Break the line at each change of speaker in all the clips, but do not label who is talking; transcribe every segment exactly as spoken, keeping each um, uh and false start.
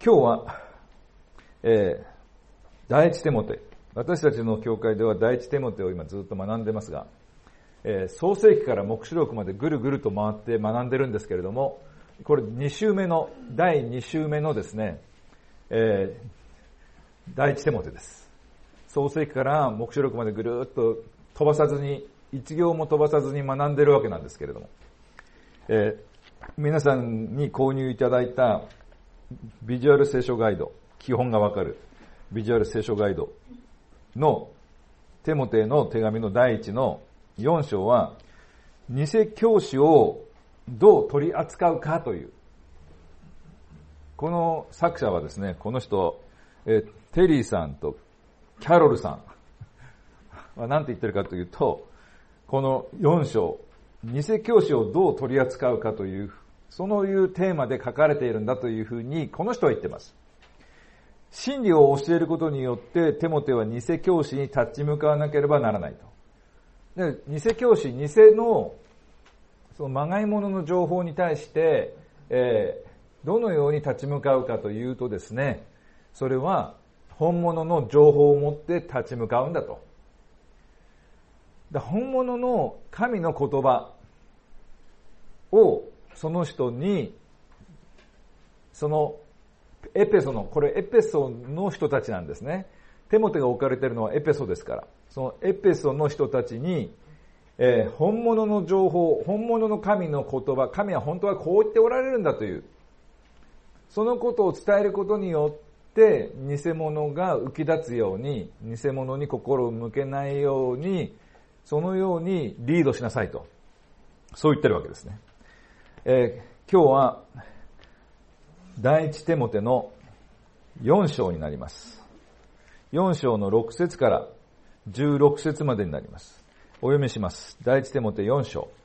今日は、えー、第一テモテ、私たちの教会では第一テモテを今ずっと学んでますが、えー、創世記から黙示録までぐるぐると回って学んでるんですけれども、これに週目の、だいに週目のですね、えー、第一テモテです。創世記から黙示録までぐるっと飛ばさずに、一行も飛ばさずに学んでるわけなんですけれども、えー、皆さんに購入いただいたビジュアル聖書ガイド、基本がわかるビジュアル聖書ガイドのテモテへの手紙の第一のよん章は、偽教師をどう取り扱うかという。この作者はですね、この人、えテリーさんとキャロルさんは何て言ってるかというと、このよん章、偽教師をどう取り扱うかという、そのいうテーマで書かれているんだというふうに、この人は言っています。真理を教えることによって、テモテは偽教師に立ち向かわなければならないと。で、偽教師、偽の、そのまがいものの情報に対して、えー、どのように立ち向かうかというとですね、それは本物の情報を持って立ち向かうんだと。だ本物の神の言葉をその人に、そのエペソの、これエペソの人たちなんですね。テモテが置かれているのはエペソですから。そのエペソの人たちに、えー、本物の情報、本物の神の言葉、神は本当はこう言っておられるんだという、そのことを伝えることによって、偽物が浮き立つように、偽物に心を向けないように、そのようにリードしなさいと。そう言ってるわけですね。えー、今日は、第一テモテのよん章になります。よん章のろく節からじゅうろく節までになります。お読みします。第一テモテよん章。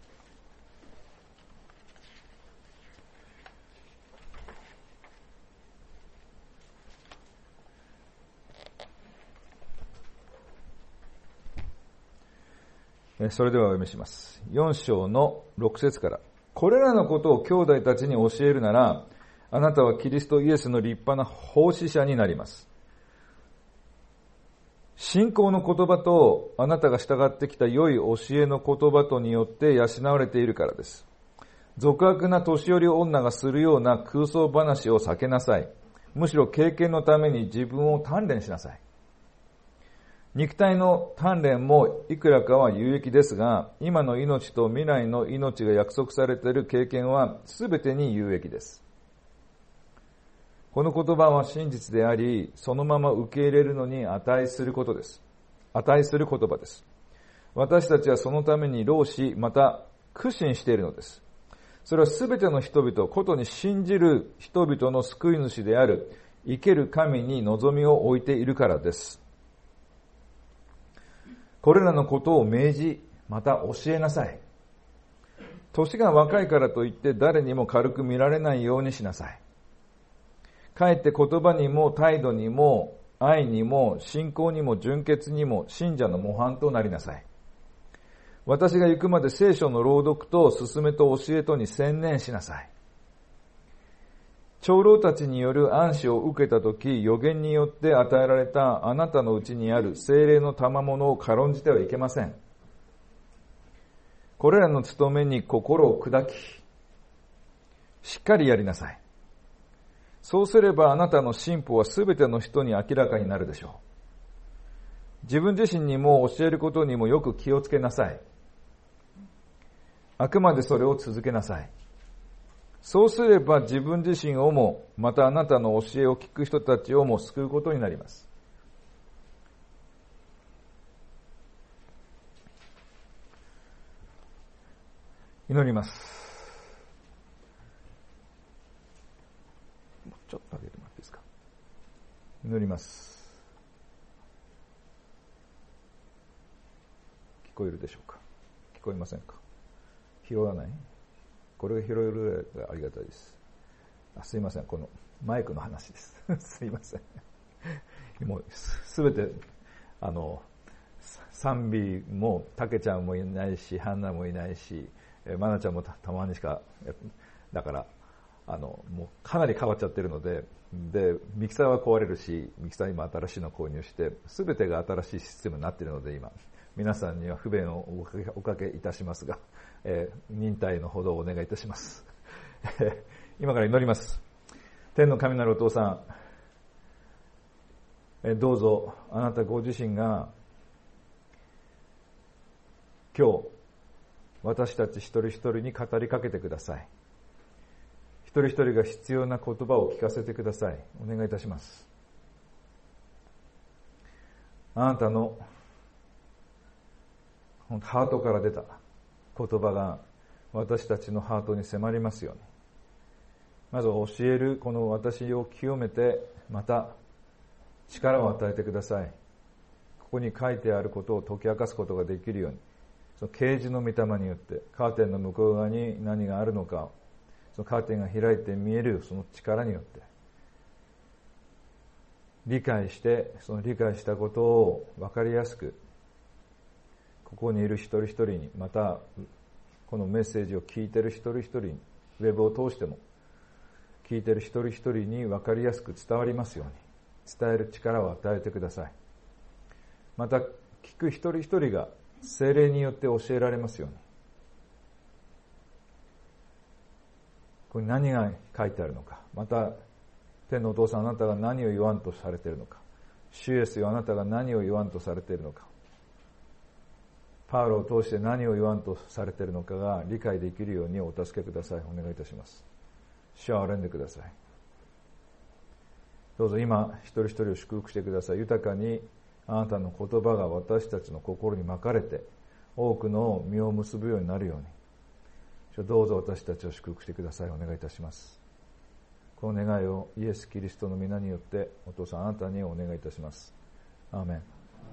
それではお読みします。よん章のろく節から。これらのことを兄弟たちに教えるなら、あなたはキリストイエスの立派な奉仕者になります。信仰の言葉とあなたが従ってきた良い教えの言葉とによって養われているからです。俗悪な年寄り女がするような空想話を避けなさい。むしろ経験のために自分を鍛錬しなさい。肉体の鍛錬もいくらかは有益ですが、今の命と未来の命が約束されている経験は全てに有益です。この言葉は真実であり、そのまま受け入れるのに値することです。値する言葉です。私たちはそのために労し、また苦心しているのです。それはすべての人々、ことに信じる人々の救い主である生ける神に望みを置いているからです。これらのことを命じ、また教えなさい。年が若いからといって誰にも軽く見られないようにしなさい。かえって言葉にも態度にも愛にも信仰にも純潔にも信者の模範となりなさい。私が行くまで聖書の朗読と勧めと教えとに専念しなさい。長老たちによる暗示を受けたとき、預言によって与えられたあなたのうちにある聖霊の賜物を軽んじてはいけません。これらの務めに心を砕き、しっかりやりなさい。そうすればあなたの進歩はすべての人に明らかになるでしょう。自分自身にも教えることにもよく気をつけなさい。あくまでそれを続けなさい。そうすれば自分自身をも、またあなたの教えを聞く人たちをも救うことになります。祈ります。ちょっと上げてもらっていいですか。祈ります。聞こえるでしょうか。聞こえませんか。拾わない。これが拾えるぐらいがありがたいです。あ、すいません、このマイクの話ですすいませんもうすべてあの賛美もたけちゃんもいないし、ハンナもいないし、まなちゃんも た, たまにしかだからあの、もうかなり変わっちゃってるので、で、ミキサーは壊れるし、ミキサー今新しいの購入して、すべてが新しいシステムになっているので今、皆さんには不便をおかけ、おかけいたしますが、えー、忍耐のほどをお願いいたします。今から祈ります。天の神なるお父さん、えー、どうぞあなたご自身が今日私たち一人一人に語りかけてください。一人一人が必要な言葉を聞かせてください。お願いいたします。あなたのハートから出た言葉が私たちのハートに迫りますように。まず教えるこの私を清めて、また力を与えてください。ここに書いてあることを解き明かすことができるように、その啓示の御霊によってカーテンの向こう側に何があるのか、そのカーテンが開いて見えるその力によって理解して、その理解したことを分かりやすく、ここにいる一人一人に、またこのメッセージを聞いている一人一人に、ウェブを通しても聞いている一人一人に分かりやすく伝わりますように、伝える力を与えてください。また聞く一人一人が聖霊によって教えられますように。ここに何が書いてあるのか、また天のお父さん、あなたが何を言わんとされているのか、主イエスよ、あなたが何を言わんとされているのか、パウロを通して何を言わんとされているのかが理解できるようにお助けください。お願いいたします。主は憐れんでください。どうぞ今一人一人を祝福してください。豊かにあなたの言葉が私たちの心にまかれて、多くの実を結ぶようになるように、主はどうぞ私たちを祝福してください。お願いいたします。この願いをイエス・キリストの皆によってお父さんあなたにお願いいたします。アーメン。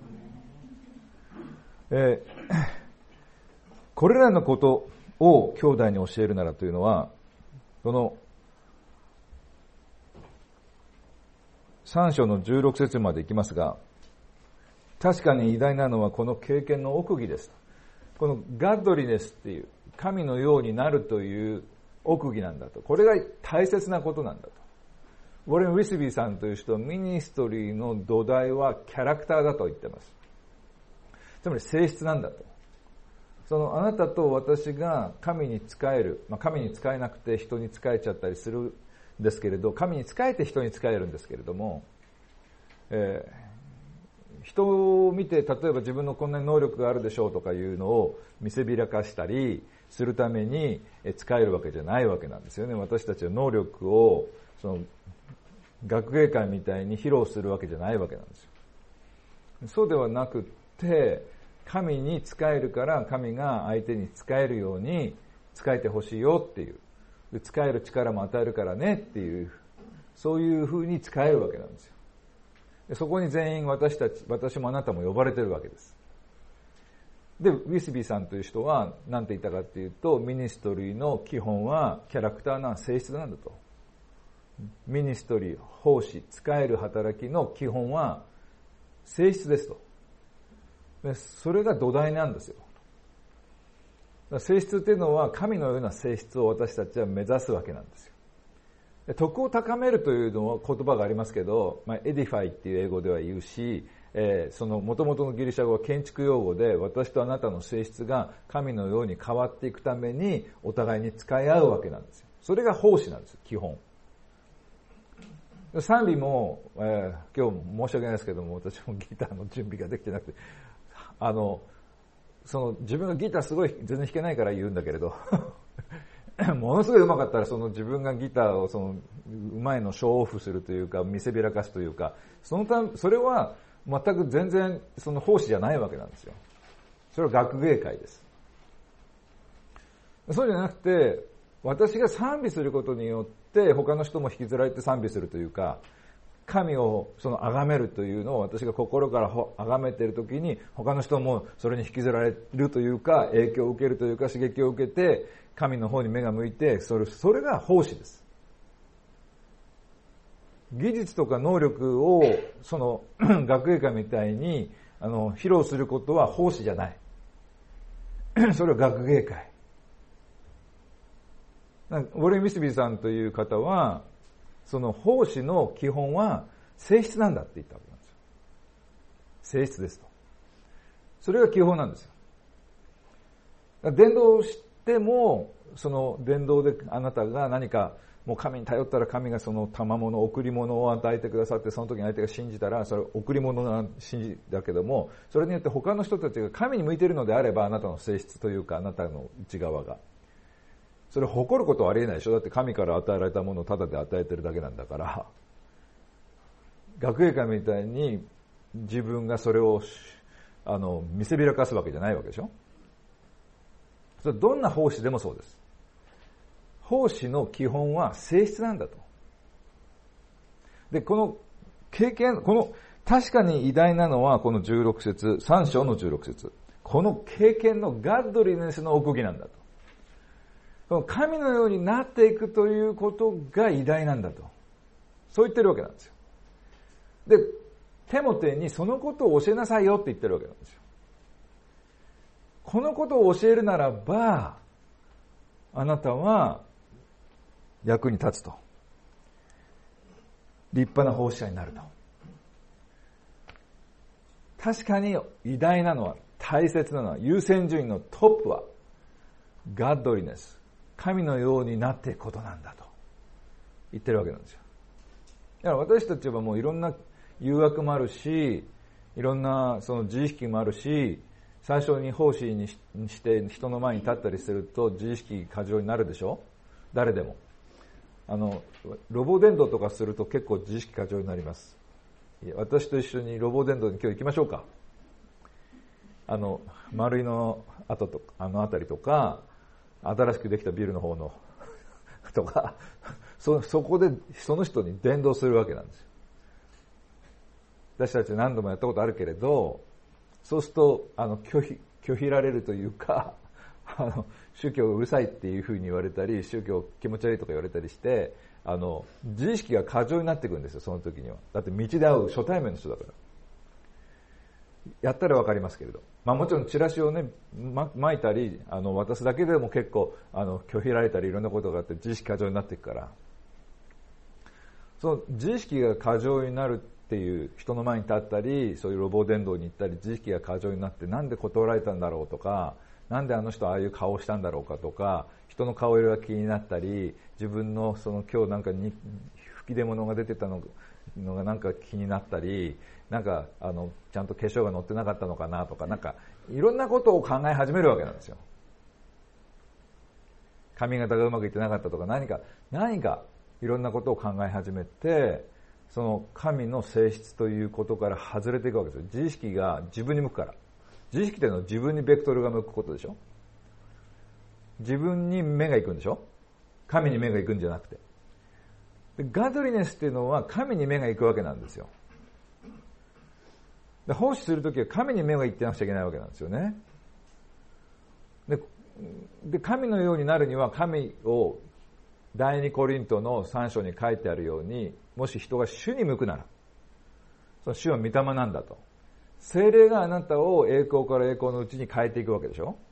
えー、これらのことを兄弟に教えるならというのは、このさん章のじゅうろく節までいきますが、確かに偉大なのはこの経験の奥義です。このガッドリネスっていう神のようになるという奥義なんだと。これが大切なことなんだと。ウォレン・ウィスビーさんという人はミニストリーの土台はキャラクターだと言ってます。つまり性質なんだと。そのあなたと私が神に仕える、まあ、神に仕えなくて人に仕えちゃったりするんですけれど、神に仕えて人に仕えるんですけれども、えー、人を見て例えば自分のこんなに能力があるでしょうとかいうのを見せびらかしたりするために仕えるわけじゃないわけなんですよね。私たちは能力をその学芸会みたいに披露するわけじゃないわけなんですよ。そうではなくって神に仕えるから神が相手に仕えるように仕えてほしいよっていう、仕える力も与えるからねっていう、そういう風に仕えるわけなんですよ。でそこに全員私たち、私もあなたも呼ばれてるわけです。で、ウィスビーさんという人は何て言ったかっていうと、ミニストリーの基本はキャラクターな性質なんだと。ミニストリー、奉仕、仕える働きの基本は性質ですと。でそれが土台なんですよ。性質っていうのは神のような性質を私たちは目指すわけなんですよ。で徳を高めるというのは言葉がありますけど、まあ、エディファイっていう英語では言うし、えー、その元々のギリシャ語は建築用語で、私とあなたの性質が神のように変わっていくためにお互いに使い合うわけなんですよ。それが奉仕なんですよ、基本。賛美も、えー、今日申し訳ないですけども、私もギターの準備ができてなくて、あの、その自分がギターすごい全然弾けないから言うんだけれど、ものすごい上手かったらその自分がギターをその上手いのショーオフするというか見せびらかすというか、そのため、それは全く全然その奉仕じゃないわけなんですよ。それは学芸会です。そうじゃなくて、私が賛美することによって他の人も引きずられて賛美するというか、神をその崇めるというのを私が心から崇めているときに、他の人もそれに引きずられるというか、影響を受けるというか、刺激を受けて神の方に目が向いて、それそれが奉仕です。技術とか能力をその学芸会みたいにあの披露することは奉仕じゃない。それは学芸会。 ウォレン・ウィスビーさんという方は、その奉仕の基本は性質なんだって言ったわけなんですよ。性質ですと。それが基本なんですよ。伝道しても、その伝道であなたが何か、もう神に頼ったら神がその賜物、贈り物を与えてくださって、その時に相手が信じたら、それ贈り物が信じだけども、それによって他の人たちが神に向いているのであれば、あなたの性質というか、あなたの内側が。それを誇ることはありえないでしょ。だって神から与えられたものをただで与えてるだけなんだから。学芸会みたいに自分がそれをあの見せびらかすわけじゃないわけでしょ。それどんな奉仕でもそうです。奉仕の基本は性質なんだと。で、この経験、この確かに偉大なのはこのじゅうろく節、さん章のじゅうろく節。この経験のガッドリネスの奥義なんだと。この神のようになっていくということが偉大なんだと。そう言ってるわけなんですよ。で、テモテにそのことを教えなさいよって言ってるわけなんですよ。このことを教えるならば、あなたは役に立つと。立派な奉仕者になると。確かに偉大なのは、大切なのは、優先順位のトップは、ガッドリネス。神のようになっていくことなんだと言ってるわけなんですよ。だから私たちはもういろんな誘惑もあるし、いろんなその自意識もあるし、最初に奉仕にして人の前に立ったりすると自意識過剰になるでしょ。誰でも。あの、ロボ伝道とかすると結構自意識過剰になります。私と一緒にロボ伝道に今日行きましょうか。あの、丸井の後とあのあたりとか、新しくできたビルの方のとか、そ、そこでその人に伝道するわけなんですよ。私たち何度もやったことあるけれど、そうすると、あの、拒否、拒否られるというか、あの、宗教うるさいっていうふうに言われたり、宗教気持ち悪いとか言われたりして、あの、自意識が過剰になっていくんですよ、その時には。だって道で会う初対面の人だから。やったらわかりますけれど。まあもちろんチラシをね、ま、巻いたり、あの、渡すだけでも結構、あの、拒否られたりいろんなことがあって自意識過剰になっていくから。その自意識が過剰になるっていう人の前に立ったり、そういうロボ伝道に行ったり、自意識が過剰になってなんで断られたんだろうとか、なんであの人ああいう顔をしたんだろうかとか、人の顔色が気になったり、自分のその今日なんかに吹き出物が出てたののがなんか気になったり、なんかあのちゃんと化粧が乗ってなかったのかなとか、なんかいろんなことを考え始めるわけなんですよ。髪型がうまくいってなかったとか、何か何かいろんなことを考え始めて、その神の性質ということから外れていくわけですよ。自意識が自分に向くから。自意識というのは自分にベクトルが向くことでしょ。自分に目が行くんでしょ。神に目が行くんじゃなくて。ガドリネスっていうのは神に目が行くわけなんですよ。で、奉仕するときは神に目が行ってなくちゃいけないわけなんですよね。で、で神のようになるには神を第二コリントのさん章に書いてあるように、もし人が主に向くなら、その主は御霊なんだと。聖霊があなたを栄光から栄光のうちに変えていくわけでしょ。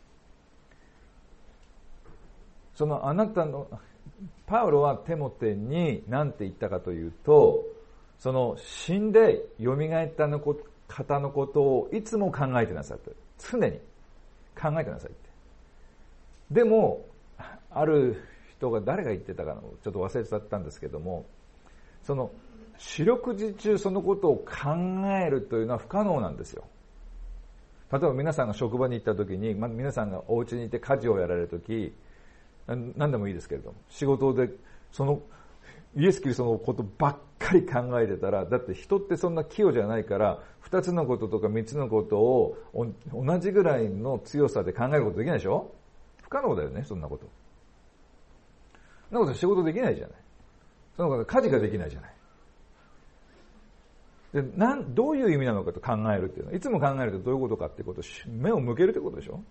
そのあなたの、パウロはテモテに何て言ったかというと、その死んで蘇ったの方のことをいつも考えてなさいと。常に考えてなさいって。でも、ある人が誰が言ってたかのちょっと忘れちゃったんですけども、その四六時中そのことを考えるというのは不可能なんですよ。例えば皆さんが職場に行った時に、まあ、皆さんがお家にいて家事をやられる時、何でもいいですけれども、仕事でそのイエス・キリストのことばっかり考えてたら、だって人ってそんな器用じゃないから、二つのこととか三つのことを同じぐらいの強さで考えることできないでしょ。不可能だよね、そんなこと。そんなこと仕事できないじゃない。そんなこと家事ができないじゃない。で、なん、どういう意味なのかと考えるっていうのは、いつも考えるとどういうことかっていうことを目を向けるってことでしょ。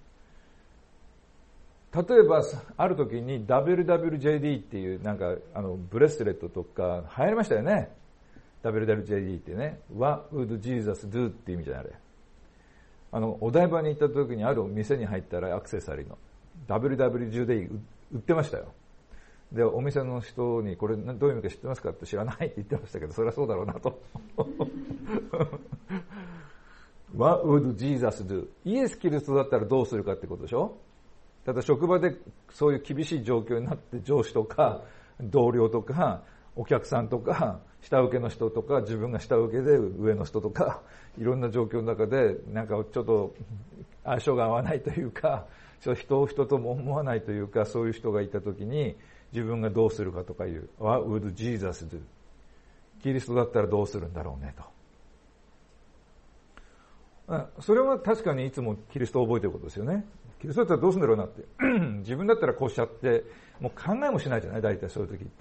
例えば、ある時に ダブリューダブリュージェーディー っていうなんか、あの、ブレスレットとか流行りましたよね。ダブリューダブリュージェーディー ってね。What would Jesus do? っていう意味じゃないあれ。あの、お台場に行った時にある店に入ったらアクセサリーの ダブリューダブリュージェーディー 売ってましたよ。 で、お店の人にこれどういう意味か知ってますかって知らないって言ってましたけど、それはそうだろうなと。What would Jesus do? イエス・キリストだったらどうするかってことでしょ。ただ職場でそういう厳しい状況になって上司とか同僚とかお客さんとか下請けの人とか自分が下請けで上の人とかいろんな状況の中でなんかちょっと相性が合わないというか人を人とも思わないというかそういう人がいたときに自分がどうするかとかいう What would Jesus do? キリストだったらどうするんだろうねと。それは確かにいつもキリストを覚えていることですよね。キリストだったらどうするんだろうなって自分だったらこうしちゃってもう考えもしないじゃない、大体そういう時って。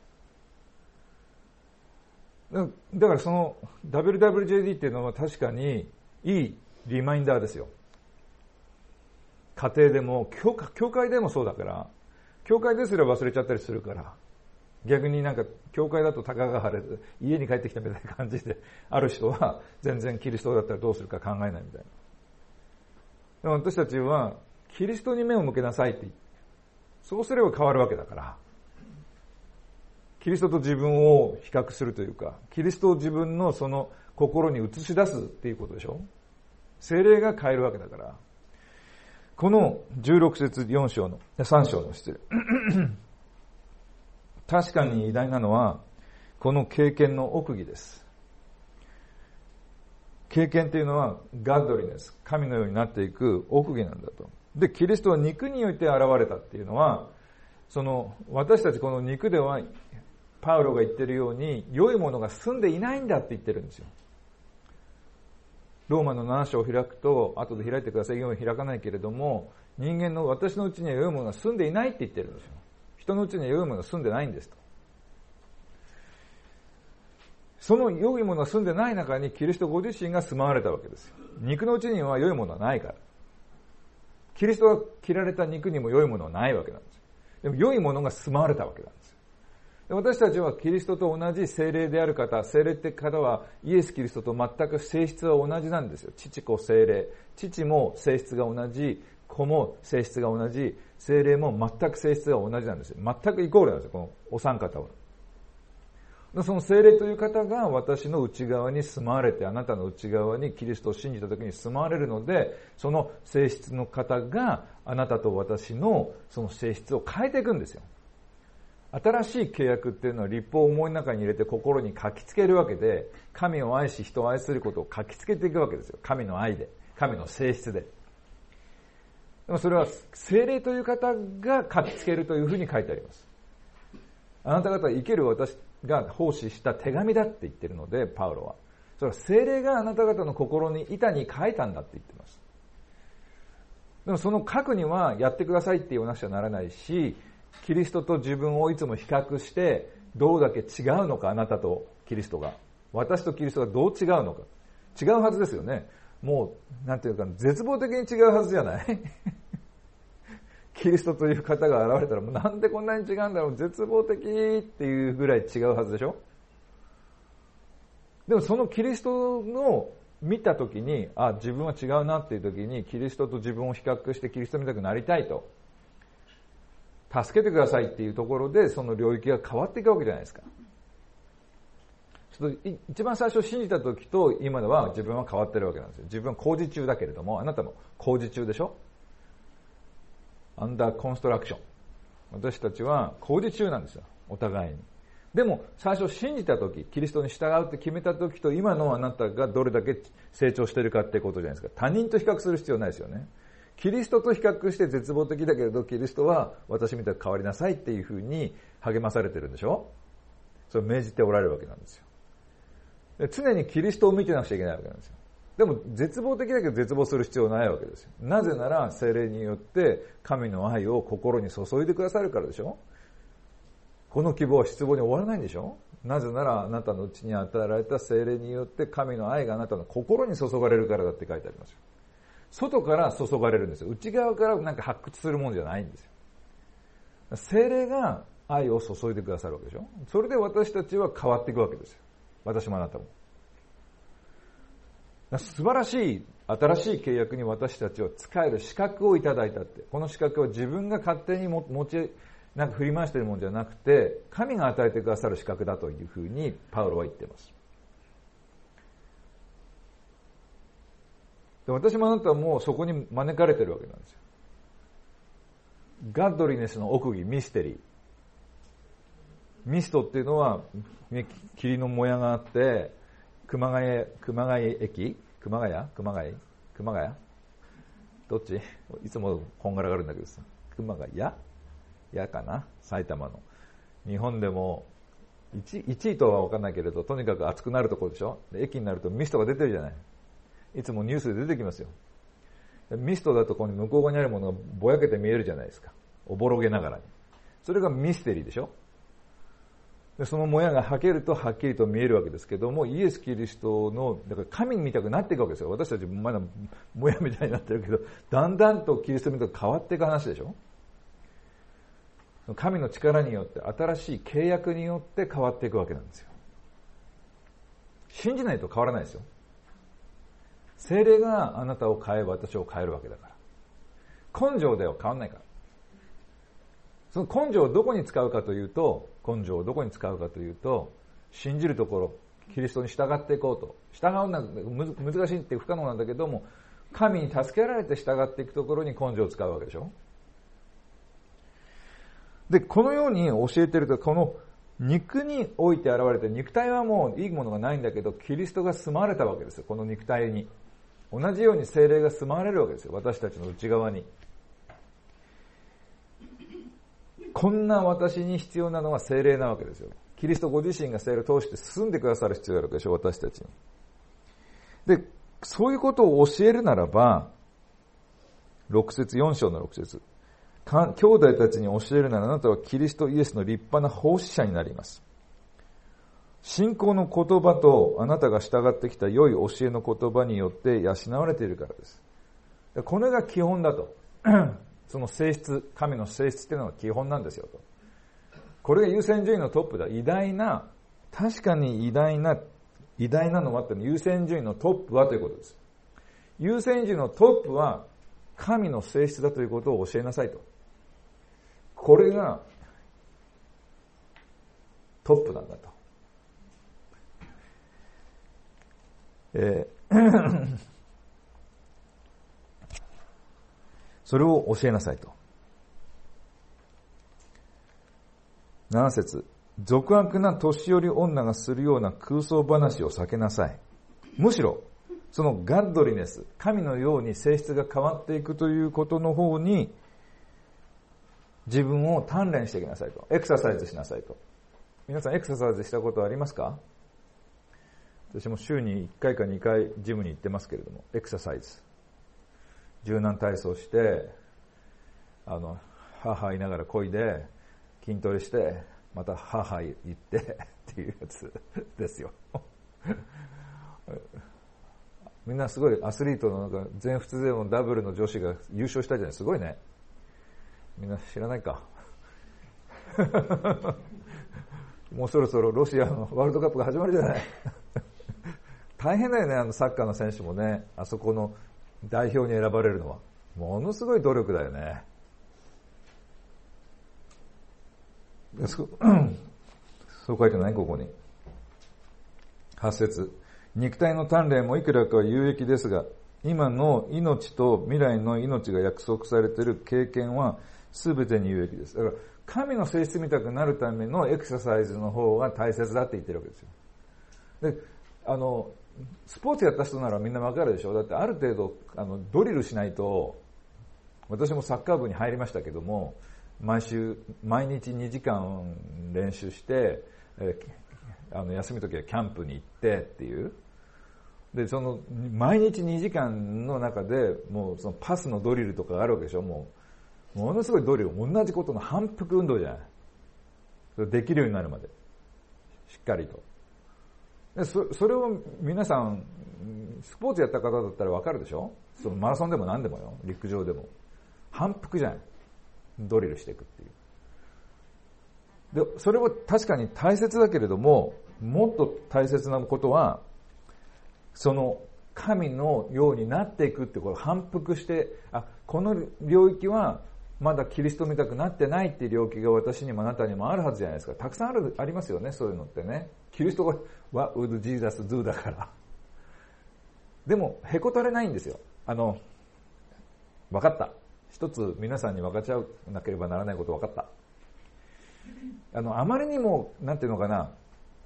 だからその ダブリューダブリュージェーディー っていうのは確かにいいリマインダーですよ。家庭でも教会、教会でもそうだから、教会ですら忘れちゃったりするから、逆になんか教会だと鷹が晴れて家に帰ってきたみたいな感じである人は全然キリストだったらどうするか考えないみたいな。でも私たちはキリストに目を向けなさいって言って、そうすれば変わるわけだから、キリストと自分を比較するというか、キリストを自分のその心に映し出すっていうことでしょ。聖霊が変えるわけだから、このじゅうろく節よん章のさん章の失礼確かに偉大なのはこの経験の奥義です。経験っていうのはガッドリネス、神のようになっていく奥義なんだと。で、キリストは肉において現れたっていうのは、その私たちこの肉ではパウロが言っているように良いものが住んでいないんだって言ってるんですよ。ローマのなな章を開くと、後で開いてください。よんを開かないけれども、人間の私のうちには良いものが住んでいないって言ってるんですよ。人のうちには良いものが住んでないんですと。その良いものが住んでない中にキリストご自身が住まわれたわけですよ。肉のうちには良いものはないから。キリストが切られた肉にも良いものはないわけなんですよ。でも良いものが住まわれたわけなんですよ。私たちはキリストと同じ聖霊である方、聖霊って方はイエス・キリストと全く性質は同じなんですよ。父子聖霊。父も性質が同じ、子も性質が同じ、聖霊も全く性質が同じなんですよ。全くイコールなんですよ、このお三方は。その聖霊という方が私の内側に住まわれて、あなたの内側にキリストを信じた時に住まわれるので、その性質の方があなたと私のその性質を変えていくんですよ。新しい契約っていうのは律法を思いの中に入れて心に書きつけるわけで、神を愛し人を愛することを書きつけていくわけですよ。神の愛で、神の性質で。でもそれは聖霊という方が書きつけるというふうに書いてあります。あなた方は生ける私が奉仕した手紙だって言ってるので、パウロは。それは聖霊があなた方の心に板に書いたんだって言ってます。でもその書くにはやってくださいって言わなくちゃならないし、キリストと自分をいつも比較して、どうだけ違うのか、あなたとキリストが。私とキリストがどう違うのか。違うはずですよね。もう、なんていうか、絶望的に違うはずじゃないキリストという方が現れたら、もうなんでこんなに違うんだろう、絶望的っていうぐらい違うはずでしょ。でもそのキリストの見たときに、あ、自分は違うなっていうときに、キリストと自分を比較してキリストみたくなりたいと。助けてくださいっていうところで、その領域が変わっていくわけじゃないですか。ちょっと一番最初信じた時と今では自分は変わってるわけなんですよ。自分は工事中だけれども、あなたも工事中でしょ？アンダーコンストラクション。私たちは工事中なんですよ。お互いに。でも最初信じた時、キリストに従うって決めた時と今のあなたがどれだけ成長してるかってことじゃないですか。他人と比較する必要ないですよね。キリストと比較して絶望的だけれど、キリストは私みたく変わりなさいっていうふうに励まされてるんでしょ？それを命じておられるわけなんですよ。で、常にキリストを見てなくちゃいけないわけなんですよ。でも絶望的だけど絶望する必要ないわけですよ。なぜなら聖霊によって神の愛を心に注いでくださるからでしょ？この希望は失望に終わらないんでしょ？なぜならあなたのうちに与えられた聖霊によって神の愛があなたの心に注がれるからだって書いてありますよ。外から注がれるんですよ。内側からなんか発掘するものじゃないんですよ。聖霊が愛を注いでくださるわけでしょ。それで私たちは変わっていくわけですよ。私もあなたも。素晴らしい新しい契約に私たちは使える資格をいただいたって。この資格は自分が勝手に持ちなんか振り回しているものじゃなくて、神が与えてくださる資格だというふうにパウロは言っています。で、私もあなたはもうそこに招かれてるわけなんですよ。ガッドリネスの奥義、ミステリー。ミストっていうのは、ね、霧のもやがあって、熊谷、熊谷駅熊谷熊谷熊谷どっちいつもこんがらがるんだけどさ。熊谷やかな埼玉の。日本でもいちい、いちいとは分かんないけれど、とにかく暑くなるところでしょ。で駅になるとミストが出てるじゃない。いつもニュースで出てきますよ。ミストだとこの向こう側にあるものがぼやけて見えるじゃないですか。おぼろげながらに。それがミステリーでしょ。でそのもやがはけるとはっきりと見えるわけですけども、イエス・キリストの、だから神みたくなっていくわけですよ。私たちまだもやみたいになってるけど、だんだんとキリストみたく変わっていく話でしょ。神の力によって、新しい契約によって変わっていくわけなんですよ。信じないと変わらないですよ。聖霊があなたを変え、私を変えるわけだから。根性では変わらないから。その根性をどこに使うかというと、根性をどこに使うかというと、信じるところ、キリストに従っていこうと。従うのは難しいって不可能なんだけども、神に助けられて従っていくところに根性を使うわけでしょ。で、このように教えていると、この肉において現れて、肉体はもういいものがないんだけど、キリストが住まわれたわけですよ、この肉体に。同じように聖霊が住まわれるわけですよ、私たちの内側に。こんな私に必要なのは聖霊なわけですよ。キリストご自身が聖霊を通して住んでくださる必要があるわけでしょ、私たちに。で、そういうことを教えるならば、ろく節、よん章のろく節。兄弟たちに教えるならあなたはキリストイエスの立派な奉仕者になります。信仰の言葉とあなたが従ってきた良い教えの言葉によって養われているからです。これが基本だと。その性質、神の性質っていうのが基本なんですよと。これが優先順位のトップだ。偉大な、確かに偉大な、偉大なのはって優先順位のトップはということです。優先順位のトップは神の性質だということを教えなさいと。これがトップなんだと。えーそれを教えなさいと。なな節、俗悪な年寄り女がするような空想話を避けなさい。むしろ、そのガッドリネス、神のように性質が変わっていくということの方に、自分を鍛錬していきなさいと。エクササイズしなさいと。皆さんエクササイズしたことありますか？私も週にいっかいかにかいジムに行ってますけれども、エクササイズ。柔軟体操して、あの、はは言いながら漕いで、筋トレして、またはは言ってっていうやつですよ。みんなすごいアスリートのなんか全仏でもダブルの女子が優勝したじゃない。すごいね。みんな知らないか。もうそろそろロシアのワールドカップが始まるじゃない。大変だよね、あのサッカーの選手もね、あそこの代表に選ばれるのは。ものすごい努力だよね。そ, そう書いてないここに。はち節。肉体の鍛錬もいくらかは有益ですが、今の命と未来の命が約束されている経験は全てに有益です。だから、神の性質みたくなるためのエクササイズの方が大切だって言ってるわけですよ。で、あの、スポーツやった人ならみんなわかるでしょ。だってある程度、あの、ドリルしないと、私もサッカー部に入りましたけども、毎週、毎日にじかん練習して、えー、あの、休み時はキャンプに行ってっていう。で、その、毎日にじかんの中で、もうそのパスのドリルとかがあるわけでしょ。もう、ものすごいドリル、同じことの反復運動じゃない。それできるようになるまで。しっかりと。で そ, それを皆さん、スポーツやった方だったらわかるでしょ。そのマラソンでも何でもよ。陸上でも。反復じゃない。ドリルしていくっていう。で、それは確かに大切だけれども、もっと大切なことは、その神のようになっていくって、これ反復して、あ、この領域はまだキリストみたくなってないっていう領域が私にもあなたにもあるはずじゃないですか。たくさんある、ありますよね、そういうのってね。キリストが What would Jesus do だから。でも、へこたれないんですよ。あの、分かった。一つ皆さんに分かち合わなければならないこと分かった。あの、あまりにも、なんていうのかな、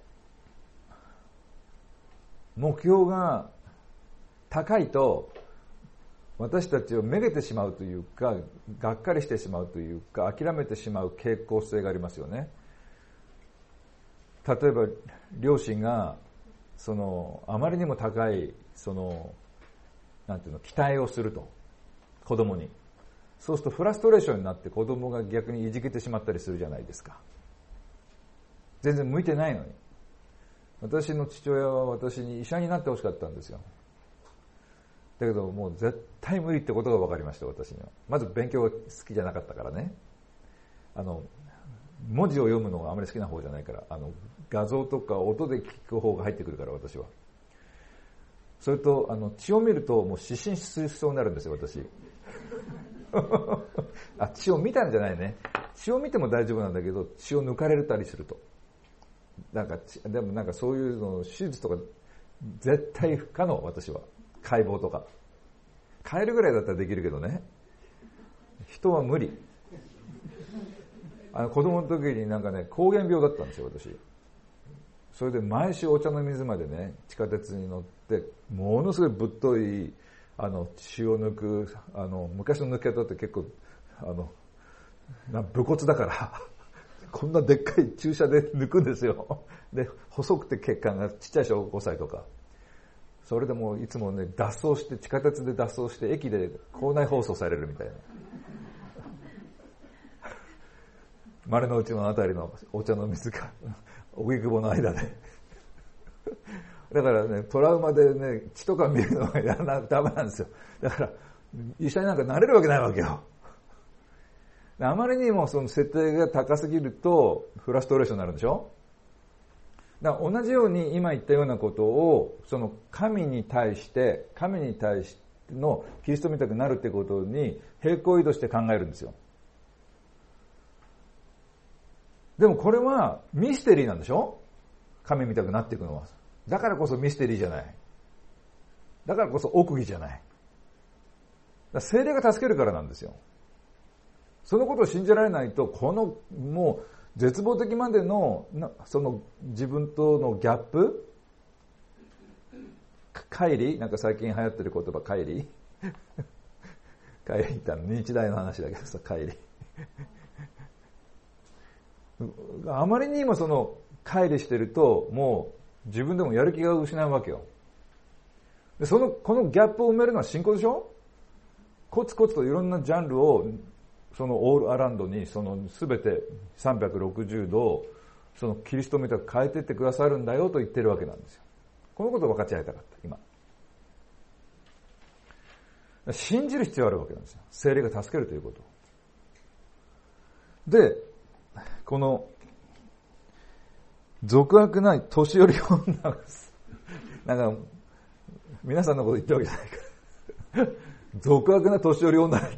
目標が高いと、私たちをめげてしまうというか、がっかりしてしまうというか、諦めてしまう傾向性がありますよね。例えば、両親が、その、あまりにも高い、その、なんていうの、期待をすると。子供に。そうするとフラストレーションになって子供が逆にいじけてしまったりするじゃないですか。全然向いてないのに。私の父親は私に医者になってほしかったんですよ。だけどもう絶対無理ってことが分かりました、私には。まず勉強が好きじゃなかったからね。あの、文字を読むのがあまり好きな方じゃないから、あの、画像とか音で聞く方が入ってくるから、私は。それと、あの、血を見るともう失神しそうになるんですよ、私。あ、血を見たんじゃないね。血を見ても大丈夫なんだけど、血を抜かれたりすると。なんか、でもなんかそういうの、手術とか、絶対不可能、私は。解剖とか。変えるぐらいだったらできるけどね。人は無理。あの、子供の時になんかね、膠原病だったんですよ、私。それで毎週お茶の水までね、地下鉄に乗って、ものすごいぶっとい、あの、血を抜く、あの、昔の抜き方って結構、あの、な武骨だから、こんなでっかい注射で抜くんですよ。で、細くて血管がちっちゃいでしょ、ごさいとか。それでもういつもね、脱走して、地下鉄で脱走して、駅で校内放送されるみたいな。丸の内のあたりのお茶の水か、荻窪の間で。だからね、トラウマでね、血とか見るのがやらなダメなんですよ。だから、医者になんかなれるわけないわけよ。あまりにもその設定が高すぎると、フラストレーションになるんでしょ？だから同じように今言ったようなことを、その神に対して、神に対してのキリストみたくなるってことに平行移動して考えるんですよ。でもこれはミステリーなんでしょ？神みたくなっていくのは。だからこそミステリーじゃない。だからこそ奥義じゃない。だから聖霊が助けるからなんですよ。そのことを信じられないと、このもう絶望的までのその自分とのギャップ、乖離、なんか最近流行ってる言葉、乖離乖離って日大の話だけどさ、乖離あまりにもその乖離してると、もう自分でもやる気が失うわけよ。で、その、このギャップを埋めるのは信仰でしょ？コツコツといろんなジャンルを、そのオールアラウンドに、そのすべてさんびゃくろくじゅうど、そのキリストみたく変えていってくださるんだよと言ってるわけなんですよ。このことを分かち合いたかった、今。信じる必要があるわけなんですよ。聖霊が助けるということ。で、この、俗悪な年寄り女が、なんか、皆さんのこと言ってるわけじゃないから。俗悪な年寄り女って。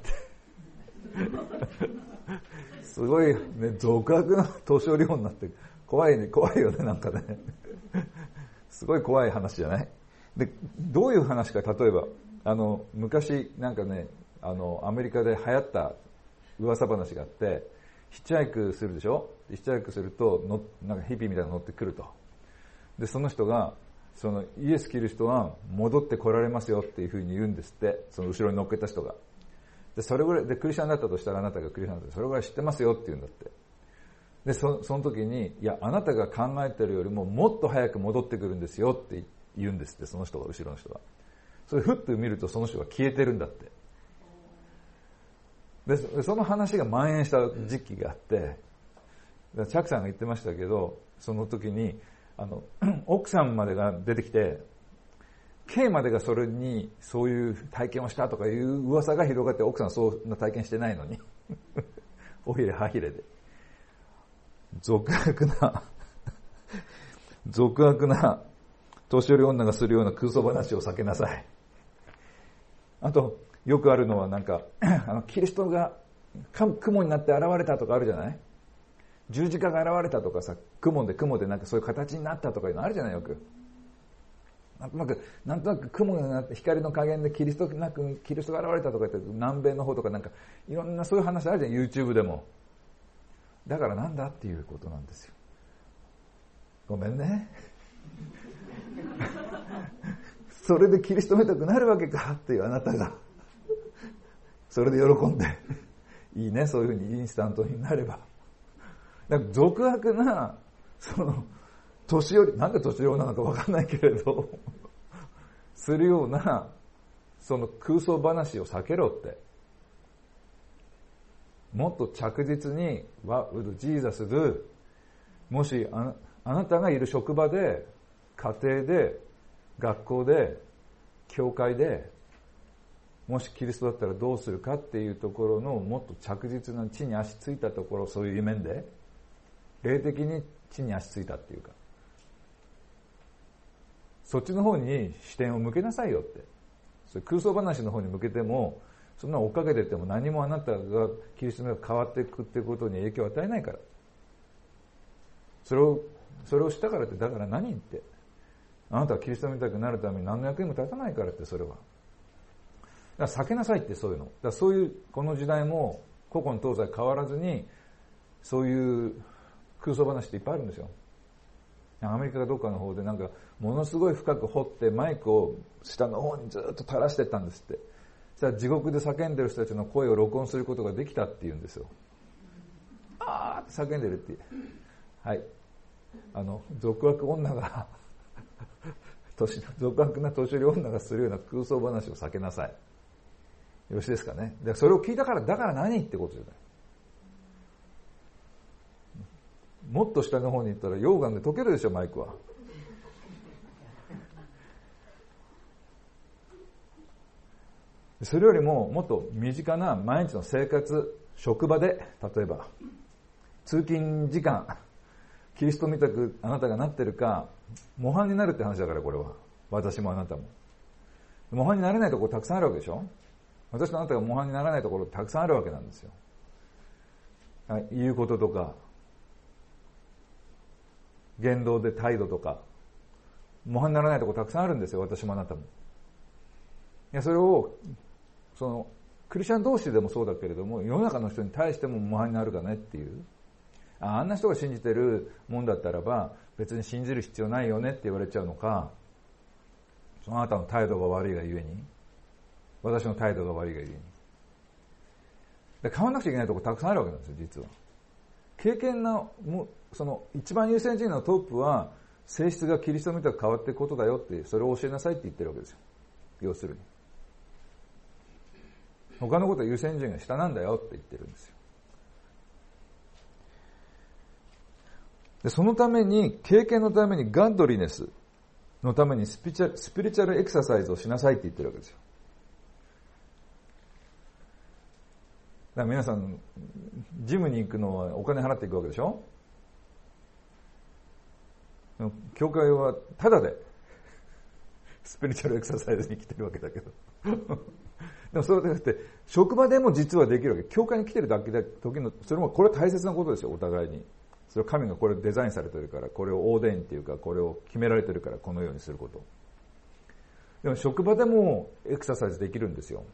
すごいね、俗悪な年寄り女って怖いね、怖いよね、なんかね。すごい怖い話じゃない？で、どういう話か、例えば、あの、昔、なんかね、あの、アメリカで流行った噂話があって、ヒッチハイクするでしょ？ヒッチハイクするとの、なんかヒッピーみたいなの乗ってくると。で、その人が、そのイエス・キリストは戻って来られますよっていうふうに言うんですって、その後ろに乗っけた人が。で、それぐらい、で、クリスチャンだったとしたらあなたがクリスチャンだったらそれぐらい知ってますよって言うんだって。で、そ, その時に、いや、あなたが考えてるよりももっと早く戻ってくるんですよって言うんですって、その人が、後ろの人が。それふっと見るとその人が消えてるんだって。で、その話が蔓延した時期があって、チャックさんが言ってましたけど、その時に、あの、奥さんまでが出てきて、K までがそれに、そういう体験をしたとかいう噂が広がって、奥さんはそんな体験してないのに。おひれはひれで。俗悪な、俗悪な、年寄り女がするような空想話を避けなさい。あと、よくあるのはなんか、あの、キリストが雲になって現れたとかあるじゃない？十字架が現れたとかさ、雲で雲でなんかそういう形になったとかいうのあるじゃないよく。なんとなく、なんとなく雲になって光の加減でキリストなく、キリストが現れたとか言って南米の方とかなんかいろんなそういう話あるじゃん、YouTube でも。だからなんだっていうことなんですよ。ごめんね。それでキリストめたくなるわけかっていうあなたが。それで喜んで。いいね、そういうふうにインスタントになれば。だから俗悪な、その、年寄り、なんで年寄りなのかわかんないけれど、するような、その空想話を避けろって。もっと着実に、What would Jesus do? もしあ、あなたがいる職場で、家庭で、学校で、教会で、もしキリストだったらどうするかっていうところのもっと着実な地に足ついたところ、そういう面で、霊的に地に足ついたっていうか、そっちの方に視点を向けなさいよって。それ空想話の方に向けても、そんな追っかけてても何もあなたがキリストが変わっていくっていうことに影響を与えないから。それを、それをしたからって、だから何って。あなたはキリストみたくなるために何の役にも立たないからって、それは。だから避けなさいってそういうの。だからそういう、この時代も古今東西変わらずに、そういう空想話っていっぱいあるんですよ。アメリカがどっかの方でなんかものすごい深く掘ってマイクを下の方にずっと垂らしてったんですって。そしたら地獄で叫んでる人たちの声を録音することができたって言うんですよ。あーって叫んでるって。はい。あの、俗悪女が俗悪な年寄り女がするような空想話を避けなさい。よろしいですかね。でそれを聞いたから、だから何ってことじゃない。もっと下の方に行ったら溶岩で溶けるでしょ、マイクは。それよりももっと身近な毎日の生活、職場で、例えば通勤時間、キリストみたくあなたがなってるか、模範になるって話だから、これは。私もあなたも。模範になれないところたくさんあるわけでしょ。私とあなたが模範にならないところたくさんあるわけなんですよ。言うこととか、言動で態度とか、模範にならないところたくさんあるんですよ、私もあなたも。いや、それを、その、クリスチャン同士でもそうだけれども、世の中の人に対しても模範になるかねっていう。あ、あんな人が信じてるもんだったらば、別に信じる必要ないよねって言われちゃうのか、そのあなたの態度が悪いがゆえに、私の態度が悪いがゆえに。で、変わんなくちゃいけないところたくさんあるわけなんですよ、実は。敬虔な、もその一番優先順位のトップは、性質がキリストみたく変わっていくことだよって、それを教えなさいって言ってるわけですよ。要するに。他のことは優先順位が下なんだよって言ってるんですよ。で、そのために、経験のためにガッドリネスのためにスピリチュアル、スピリチュアルエクササイズをしなさいって言ってるわけですよ。だから皆さん、ジムに行くのはお金払っていくわけでしょ？教会はタダでスピリチュアルエクササイズに来てるわけだけど。でもそれだって、職場でも実はできるわけ。教会に来てるだけで時の、それもこれは大切なことですよ、お互いに。それは神がこれをデザインされてるから、これをオーデインっていうか、これを決められてるから、このようにすること。でも職場でもエクササイズできるんですよ。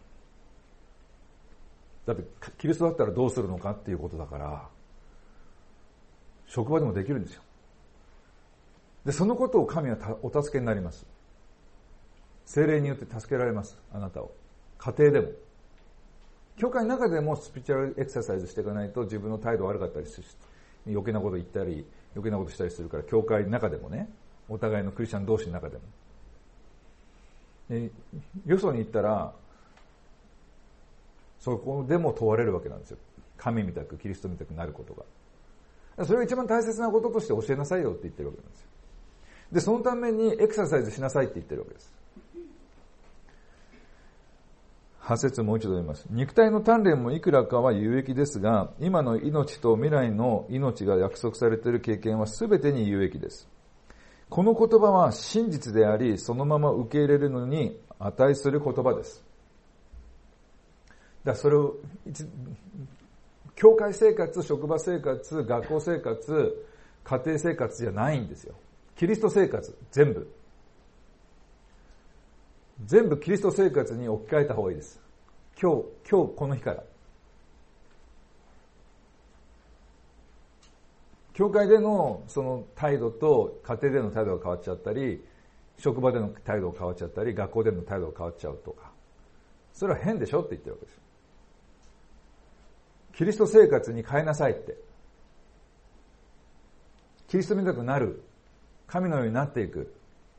だって、キリストだったらどうするのかっていうことだから、職場でもできるんですよ。で、そのことを神はお助けになります。聖霊によって助けられます、あなたを。家庭でも。教会の中でもスピリチュアルエクササイズしていかないと自分の態度悪かったりする。余計なこと言ったり、余計なことしたりするから、教会の中でもね、お互いのクリスチャン同士の中でも。で、よそに行ったら、そこでも問われるわけなんですよ。神みたく、キリストみたくなることが。それが一番大切なこととして教えなさいよって言ってるわけなんですよ。で、そのためにエクササイズしなさいって言ってるわけです。はち節もう一度読みます。肉体の鍛錬もいくらかは有益ですが、今の命と未来の命が約束されている経験は全てに有益です。この言葉は真実であり、そのまま受け入れるのに値する言葉です。だからそれを教会生活、職場生活、学校生活、家庭生活じゃないんですよ。キリスト生活、全部。全部キリスト生活に置き換えた方がいいです。今日、今日この日から。教会でのその態度と家庭での態度が変わっちゃったり、職場での態度が変わっちゃったり、学校での態度が変わっちゃうとか。それは変でしょって言ってるわけです。キリスト生活に変えなさいって。キリストみたくなる。神のようになっていく。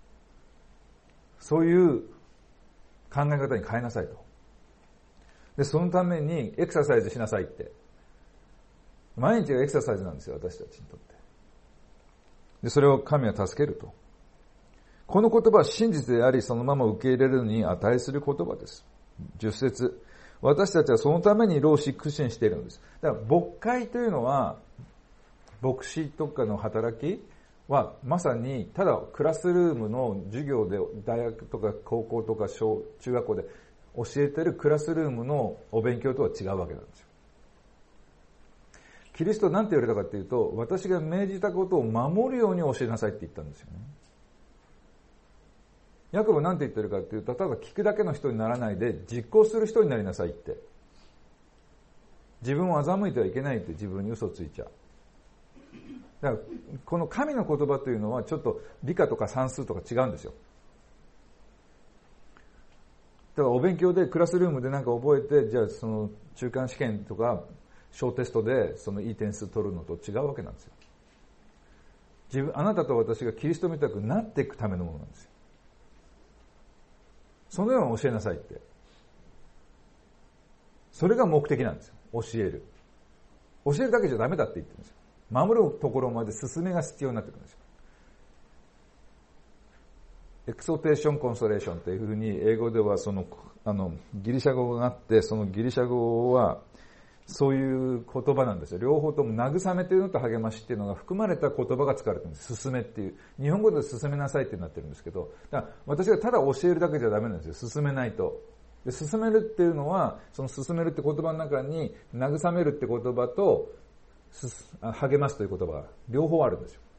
そういう考え方に変えなさいと。で、そのためにエクササイズしなさいって。毎日がエクササイズなんですよ、私たちにとって。で、それを神は助けると。この言葉は真実であり、そのまま受け入れるのに値する言葉です。じゅっ節。私たちはそのために労し苦心しているのです。だから牧会というのは、牧師とかの働きはまさにただクラスルームの授業で大学とか高校とか小中学校で教えてるクラスルームのお勉強とは違うわけなんですよ。キリストは何て言われたかっていうと、私が命じたことを守るように教えなさいって言ったんですよね。ヤコブは何て言ってるかっていうと、ただ聞くだけの人にならないで実行する人になりなさいって。自分を欺いてはいけないって自分に嘘ついちゃう。だからこの神の言葉というのはちょっと理科とか算数とか違うんですよ。だからお勉強でクラスルームでなんか覚えて、じゃあその中間試験とか小テストでそのいい点数取るのと違うわけなんですよ。自分、あなたと私がキリストみたくなっていくためのものなんですよ。そのように教えなさいって。それが目的なんですよ。教える。教えるだけじゃダメだって言ってるんですよ。守るところまで進めが必要になってくるんですよ。エクソテーションコンソレーションというふうに英語ではその、あの、ギリシャ語があって、そのギリシャ語はそういう言葉なんですよ。両方とも慰めというのと励ましっていうのが含まれた言葉が使われてるんです。進めっていう。日本語で進めなさいってなってるんですけど、だから私がただ教えるだけじゃダメなんですよ。進めないと。で、進めるっていうのは、その進めるって言葉の中に、慰めるって言葉と、励ますという言葉が両方あるんですよ。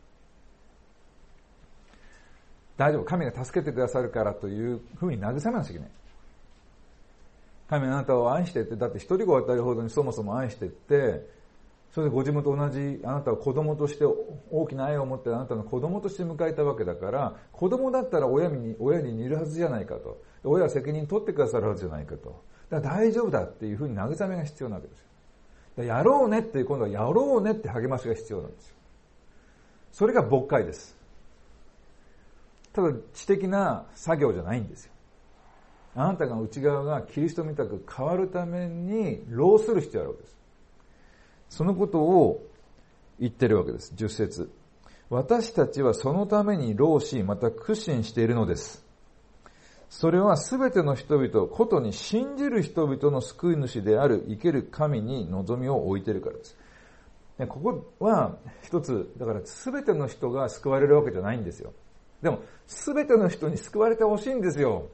大丈夫、神が助けてくださるからというふうに慰めなきゃいけない。神あなたを愛してって、だって一人子を与えるほどにそもそも愛してって、それでご自分と同じ、あなたは子供として大きな愛を持ってあなたの子供として迎えたわけだから、子供だったら親に、親に似るはずじゃないかと。親は責任取ってくださるはずじゃないかと。だから大丈夫だっていうふうに慰めが必要なわけですよ。やろうねっていう、今度はやろうねって励ましが必要なんですよ。それが牧会です。ただ知的な作業じゃないんですよ。あなたが内側がキリストみたく変わるために労する必要があるわけです。そのことを言ってるわけです。じゅっ節。私たちはそのために労し、また苦心しているのです。それはすべての人々、ことに信じる人々の救い主である生ける神に望みを置いているからです。ここは一つ、だからすべての人が救われるわけじゃないんですよ。でも、すべての人に救われてほしいんですよ。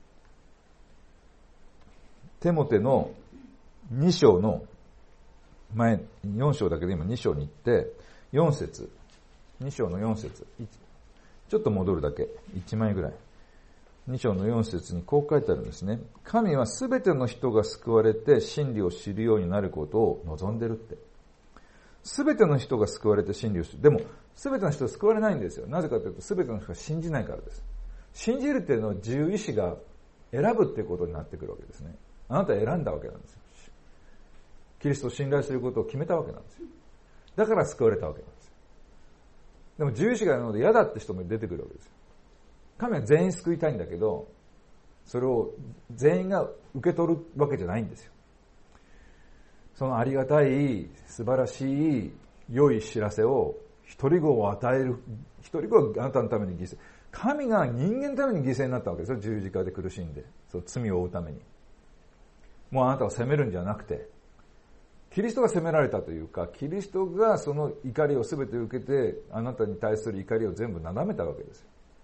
テモテのに章の前、よん章だけど今に章に行って、よん節。に章のよん節。ちょっと戻るだけ。いちまいぐらい。に章のよん節にこう書いてあるんですね。神はすべての人が救われて真理を知るようになることを望んでるって。すべての人が救われて真理を知る。でも、すべての人は救われないんですよ。なぜかというと、すべての人が信じないからです。信じるっていうのは自由意志が選ぶっていうことになってくるわけですね。あなたは選んだわけなんですよ。キリストを信頼することを決めたわけなんですよ。だから救われたわけなんですよ。でも自由意志があるので嫌だって人も出てくるわけですよ。神は全員救いたいんだけど、それを全員が受け取るわけじゃないんですよ。そのありがたい、素晴らしい、良い知らせを、一人子を与える、一人子はあなたのために犠牲。神が人間のために犠牲になったわけですよ。十字架で苦しんで。その罪を負うために。もうあなたを責めるんじゃなくて、キリストが責められたというか、キリストがその怒りを全て受けて、あなたに対する怒りを全部なだめたわけですよ。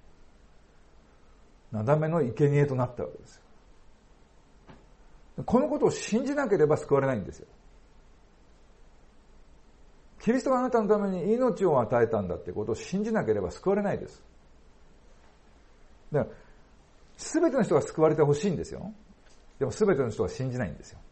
なだめの生贄となったわけですよ。このことを信じなければ救われないんですよ。 キリストがあなたのために命を与えたんだってことを信じなければ救われないです。だから、すべての人が救われてほしいんですよ。でもすべての人は信じないんですよ。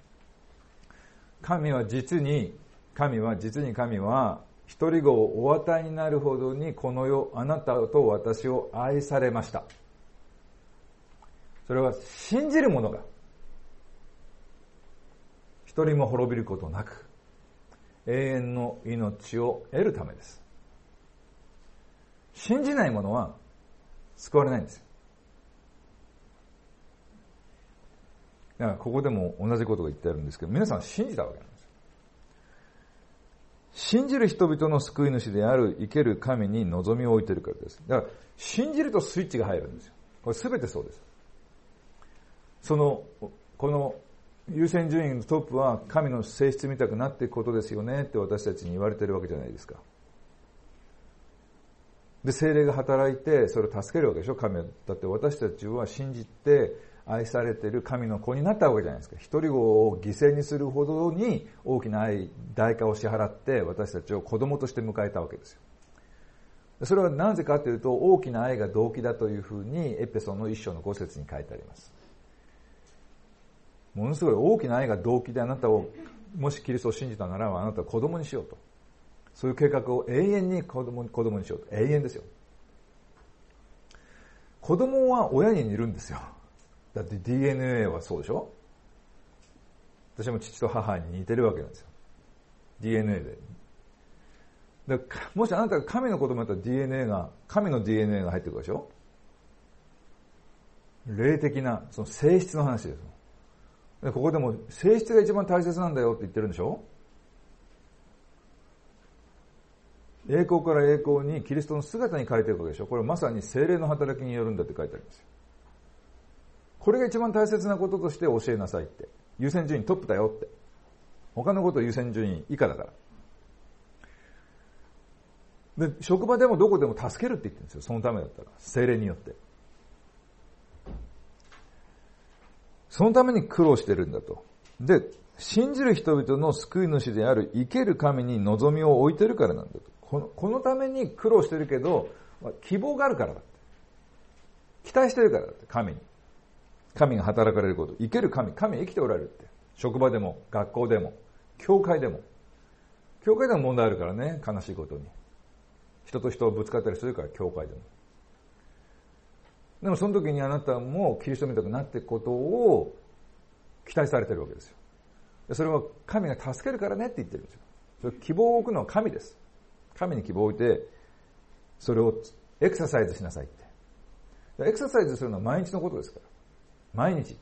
神は実に、神は実に神は、一人子をお与えになるほどにこの世、あなたと私を愛されました。それは信じる者が、一人も滅びることなく、永遠の命を得るためです。信じない者は救われないんですよ。だからここでも同じことが言ってあるんですけど、皆さん信じたわけなんです。信じる人々の救い主である生ける神に望みを置いているからです。だから信じるとスイッチが入るんですよ。これすべてそうです。その、この優先順位のトップは神の性質みたくなっていくことですよねって私たちに言われているわけじゃないですか。で、聖霊が働いてそれを助けるわけでしょ、神は。だって私たちは信じて愛されている神の子になったわけじゃないですか。一人子を犠牲にするほどに大きな愛、代価を支払って私たちを子供として迎えたわけですよ。それはなぜかというと、大きな愛が動機だというふうにエペソの一章の五節に書いてあります。ものすごい大きな愛が動機であなたを、もしキリストを信じたならばあなたは子供にしようと。そういう計画を永遠に子供に、子供にしようと。永遠ですよ。子供は親に似るんですよ。だって ディーエヌエー はそうでしょ。私も父と母に似てるわけなんですよ。ディーエヌエー で。でもしあなたが神の子供だったら ディーエヌエー が、神の ディーエヌエー が入ってくるでしょ。霊的な、その性質の話です。でここでも性質が一番大切なんだよって言ってるんでしょ。栄光から栄光にキリストの姿に変えていくわけでしょ。これまさに聖霊の働きによるんだって書いてありますよ。これが一番大切なこととして教えなさいって。優先順位トップだよって。他のこと優先順位以下だから。で、職場でもどこでも助けるって言ってるんですよ。そのためだったら。聖霊によって。そのために苦労してるんだと。で、信じる人々の救い主である生ける神に望みを置いてるからなんだと。この、このために苦労してるけど、希望があるからだって。期待してるからだって、神に。神が働かれること。生ける神。神は生きておられるって。職場でも、学校でも、教会でも。教会でも問題あるからね、悲しいことに。人と人をぶつかったりするから、教会でも。でもその時にあなたもキリストみたくなっていくことを期待されているわけですよ。それは神が助けるからねって言ってるんですよ。それ希望を置くのは神です。神に希望を置いて、それをエクササイズしなさいって。エクササイズするのは毎日のことですから。毎日。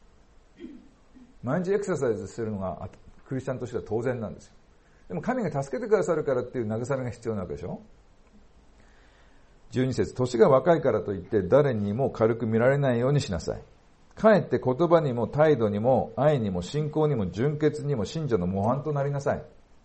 毎日エクササイズするのがクリスチャンとしては当然なんですよ。でも神が助けてくださるからっていう慰めが必要なわけでしょ。じゅうに節、年が若いからといって誰にも軽く見られないようにしなさい。かえって言葉にも態度にも愛にも信仰にも純潔にも信者の模範となりなさい。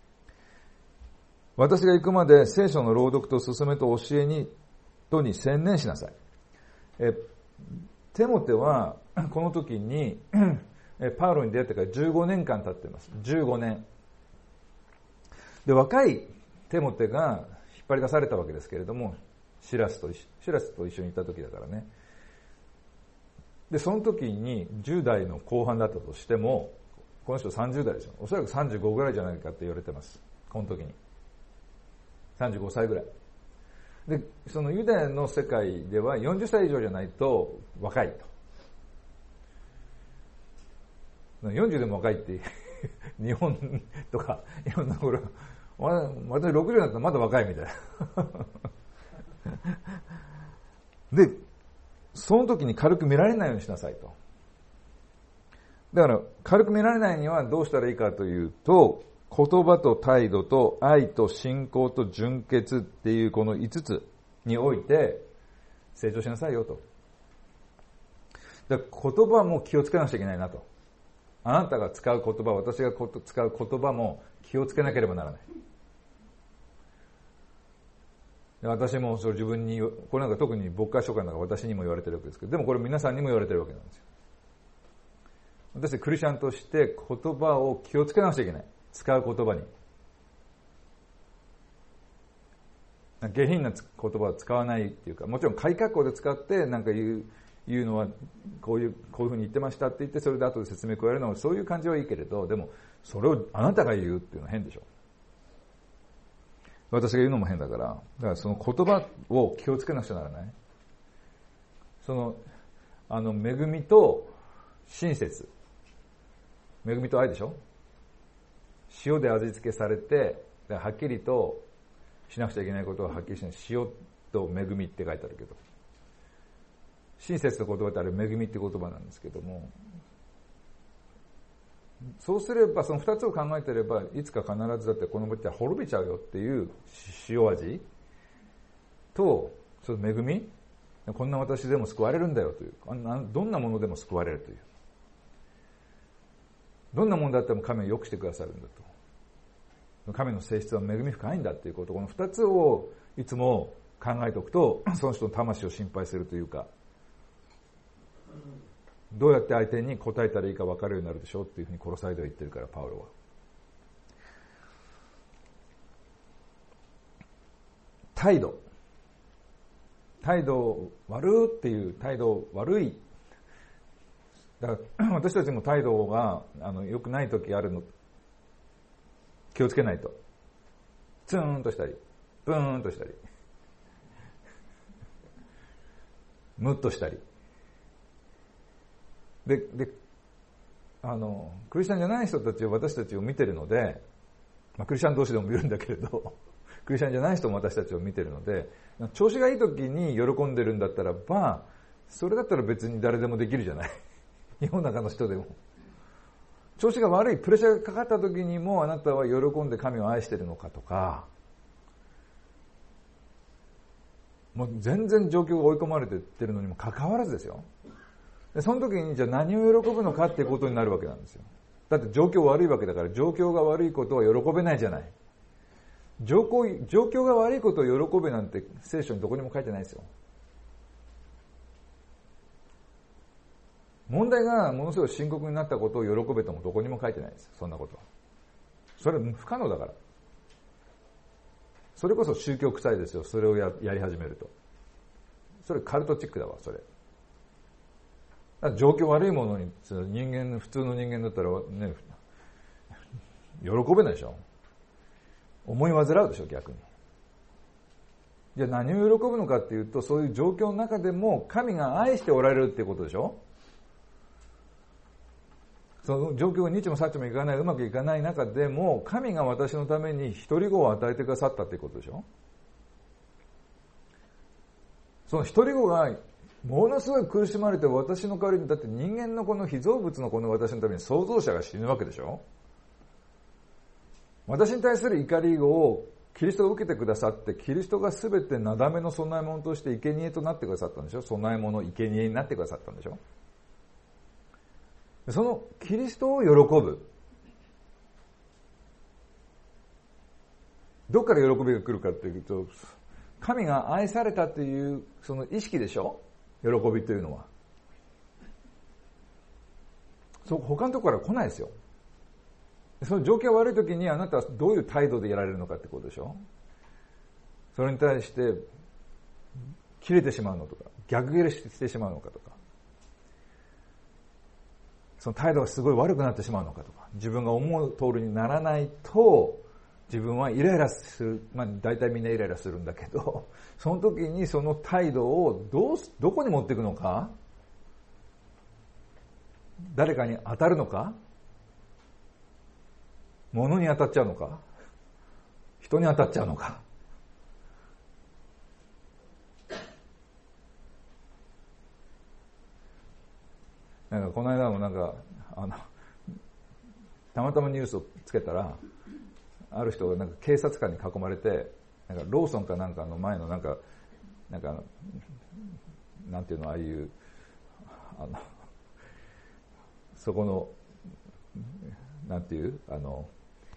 私が行くまで聖書の朗読と勧めと教えにとに専念しなさい。えテモテはこの時にパウロに出会ってからじゅうごねんかん経っています。じゅうごねん。で、若いテモテが引っ張り出されたわけですけれども、シラスと一緒、シラスと一緒にいた時だからね。で、その時にじゅう代の後半だったとしても、この人さんじゅう代ですよ。おそらくさんじゅうごぐらいじゃないかって言われてます。この時に。さんじゅうごさいぐらい。で、そのユダヤの世界ではよんじゅっさい以上じゃないと若いと。よんじゅうでも若いって日本とかいろんなところ、私ろくじゅうになったらまだ若いみたいな。で、その時に軽く見られないようにしなさいと。だから軽く見られないにはどうしたらいいかというと、言葉と態度と愛と信仰と純潔っていうこのいつつにおいて成長しなさいよと。だから言葉も気をつけなくちゃいけないなと。あなたが使う言葉、私が使う言葉も気をつけなければならない。私もそれ自分に、これなんか特に牧会書簡なんか私にも言われてるわけですけど、でもこれ皆さんにも言われてるわけなんですよ。私クリスチャンとして言葉を気をつけなくちゃいけない。使う言葉に。 下品な言葉を使わないっていうか、もちろん改革語で使ってなんか言う、言うのはこういう、こういうふうに言ってましたって言って、それで後で説明加えるのはそういう感じはいいけれど、でもそれをあなたが言うっていうのは変でしょ。私が言うのも変だから、だからその言葉を気をつけなくちゃならない。その、あの、恵みと親切。恵みと愛でしょ。塩で味付けされて、はっきりとしなくちゃいけないことははっきりしない。塩と恵みって書いてあるけど。親切の言葉ってあれ恵みって言葉なんですけども、そうすれば、その二つを考えてれば、いつか必ずだってこの国は滅びちゃうよっていう塩味と、その恵み、こんな私でも救われるんだよという、どんなものでも救われるという。どんなものだっても神は良くしてくださるんだと。神の性質は恵み深いんだということ、この二つをいつも考えておくと、その人の魂を心配するというか、どうやって相手に答えたらいいか分かるようになるでしょうっていうふうにコロサイでは言ってるから、パウロは。態度。態度悪っていう、態度悪い。だから私たちも態度があの良くない時あるの、気をつけないと。ツーンとしたり、ブーンとしたり、ムッとしたり。で、で、あの、クリスチャンじゃない人たちは私たちを見てるので、まあ、クリスチャン同士でも見るんだけれど、クリスチャンじゃない人も私たちを見てるので、調子がいい時に喜んでるんだったらば、それだったら別に誰でもできるじゃない。世の中の人でも。調子が悪い、プレッシャーがかかった時にもあなたは喜んで神を愛してるのかとか、もう全然状況が追い込まれてってるのにもかかわらずですよ。でその時にじゃあ何を喜ぶのかっていうことになるわけなんですよ。だって状況悪いわけだから、状況が悪いことは喜べないじゃない。状況、状況が悪いことを喜べなんて聖書にどこにも書いてないですよ。問題がものすごい深刻になったことを喜べともどこにも書いてないです。そんなことは。それは不可能だから。それこそ宗教臭いですよ。それを や, やり始めると。それカルトチックだわ、それ。状況悪いものに、人間、普通の人間だったらね、喜べないでしょ。思い煩うでしょ、逆に。じゃあ何を喜ぶのかっていうと、そういう状況の中でも神が愛しておられるっていうことでしょ。その状況が日もさっちもいかない、うまくいかない中でも、神が私のために一人子を与えてくださったっていうことでしょ。その一人子がものすごい苦しまれて私の代わりに、だって人間のこの被造物のこの私のために創造者が死ぬわけでしょ。私に対する怒りをキリストが受けてくださって、キリストがすべてなだめの供え物として生贄となってくださったんでしょ。供え物、生贄になってくださったんでしょ。そのキリストを喜ぶ。どっから喜びが来るかっていうと、神が愛されたというその意識でしょ。喜びというのは。そう、他のところから来ないですよ。その状況が悪い時にあなたはどういう態度でやられるのかってことでしょ。それに対して切れてしまうのとか、逆ギレしてしまうのかとか、その態度がすごい悪くなってしまうのかとか、自分が思う通りにならないと自分はイライラする。まあ大体みんなイライラするんだけど、その時にその態度をどうどこに持っていくのか、誰かに当たるのか、物に当たっちゃうのか、人に当たっちゃうのか。なんかこの間もなんかあのたまたまニュースをつけたら、ある人がなんか警察官に囲まれて、なんかローソンかなんかの前のなんかなんかなんていうの、ああいうあのそこのなんていうあの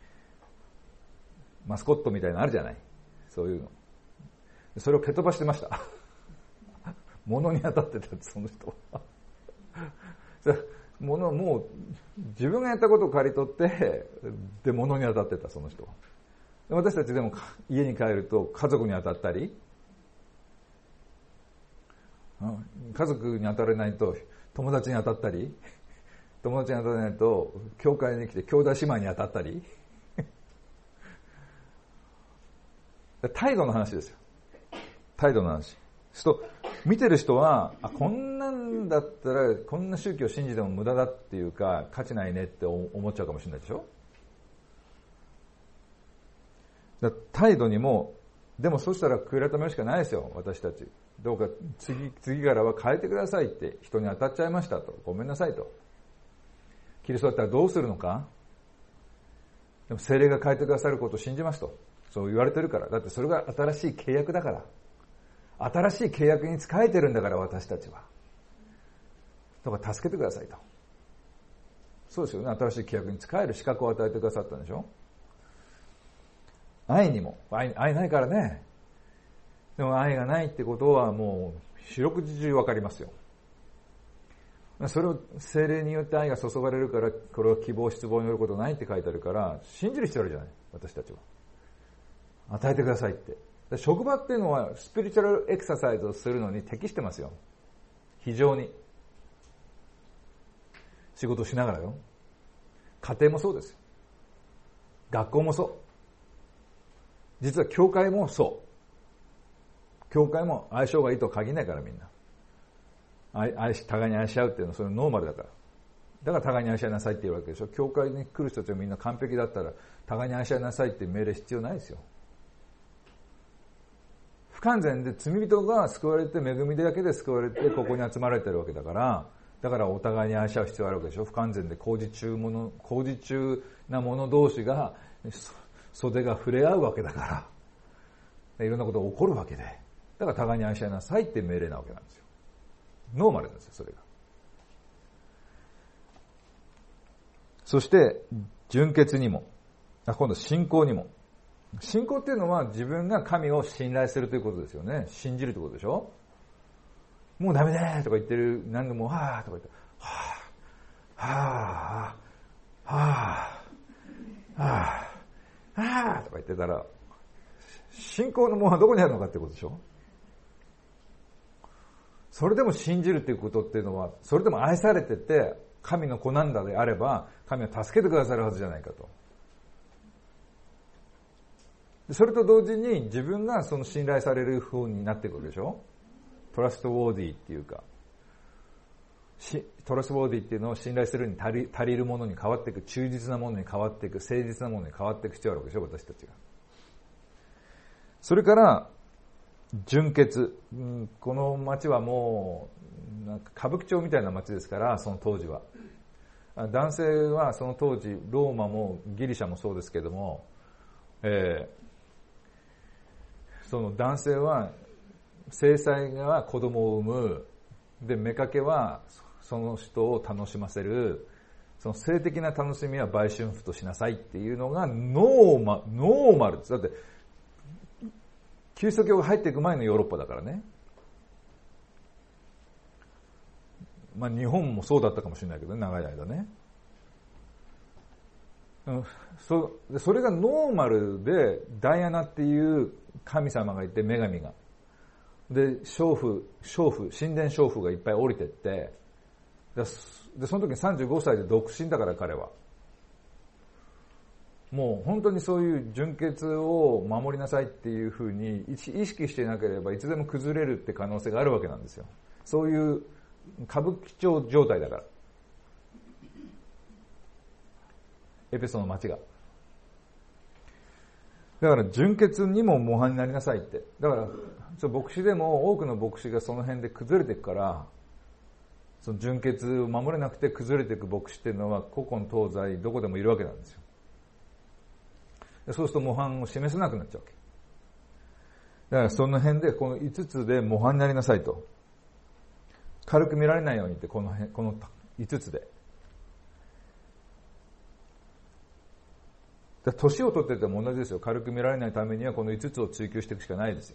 マスコットみたいなのあるじゃない、そういうの。それを蹴飛ばしてました。物に当たってたって、その人は。物もう自分がやったことを刈り取って、で物に当たってた、その人は。 私たちでも家に帰ると家族に当たったり、家族に当たれないと友達に当たったり、友達に当たれないと教会に来て兄弟姉妹に当たったり態度の話ですよ。態度の話。そうすると見てる人は、あ、こんなんだったらこんな宗教を信じても無駄だっていうか価値ないねって思っちゃうかもしれないでしょ。だ態度にも、でもそしたら悔い改めるしかないですよ、私たち。どうか次、次からは変えてくださいって、人に当たっちゃいましたと、ごめんなさいと。キリストだったらどうするのか。でも聖霊が変えてくださることを信じますと。そう言われてるから。だってそれが新しい契約だから。新しい契約に仕えてるんだから、私たちは。だから助けてくださいと。そうですよね。新しい契約に仕える資格を与えてくださったんでしょ。愛にも。愛、愛ないからね。でも愛がないってことはもう四六時中わかりますよ。それを聖霊によって愛が注がれるから、これは希望失望によることないって書いてあるから、信じる必要あるじゃない、私たちは。与えてくださいって。職場っていうのはスピリチュアルエクササイズをするのに適してますよ。非常に。仕事しながらよ。家庭もそうですよ。学校もそう。実は教会もそう。教会も相性がいいとは限らないからみんな。愛、愛し、互いに愛し合うっていうのはそれノーマルだから。だから互いに愛し合いなさいって言うわけでしょ。教会に来る人たちはみんな完璧だったら互いに愛し合いなさいっていう命令必要ないですよ。不完全で罪人が救われて恵みだけで救われてここに集まられてるわけだから、だからお互いに愛し合う必要があるわけでしょ。不完全で工事中もの、工事中な者同士が袖が触れ合うわけだから、いろんなことが起こるわけで、だから互いに愛し合いなさいって命令なわけなんですよ。ノーマルなんですよ、それが。そして純潔にも、あ、今度信仰にも。信仰っていうのは自分が神を信頼するということですよね。信じるということでしょ。もうダメだーとか言ってる、何度もはーとか言って、はー、はー、はー、はー、はーとか言ってたら、信仰の門はどこにあるのかってことでしょ。それでも信じるっていうことっていうのは、それでも愛されてて、神の子なんだであれば、神は助けてくださるはずじゃないかと。それと同時に自分がその信頼される風になっていくわけでしょ。トラストウォーディーっていうか、トラストウォーディーっていうのを信頼するに足り、足りるものに変わっていく、忠実なものに変わっていく、誠実なものに変わっていく必要があるわけでしょ、私たちが。それから、純潔。この町はもう、なんか歌舞伎町みたいな町ですから、その当時は。男性はその当時、ローマもギリシャもそうですけども、えーその男性は正妻が子供を産む、で妾はその人を楽しませる、その性的な楽しみは売春婦としなさいっていうのがノーマノーマルです。だってキリスト教が入っていく前のヨーロッパだからね。まあ日本もそうだったかもしれないけどね、長い間ね。そ, それがノーマルで、ダイアナっていう神様がいて、女神が。で、娼婦、娼婦、神殿娼婦がいっぱい降りてって、で、その時にさんじゅうごさいで独身だから彼は。もう本当にそういう純潔を守りなさいっていうふうに意識していなければいつでも崩れるって可能性があるわけなんですよ。そういう歌舞伎町状態だから。エペソの町が。だから純潔にも模範になりなさいって。だから牧師でも多くの牧師がその辺で崩れていくから、その純潔を守れなくて崩れていく牧師っていうのは古今東西どこでもいるわけなんですよ。そうすると模範を示せなくなっちゃうわけ。だからその辺でこのいつつで模範になりなさいと。軽く見られないようにってこの辺、このいつつで。年を取ってても同じですよ。軽く見られないためにはこのいつつを追求していくしかないですよ。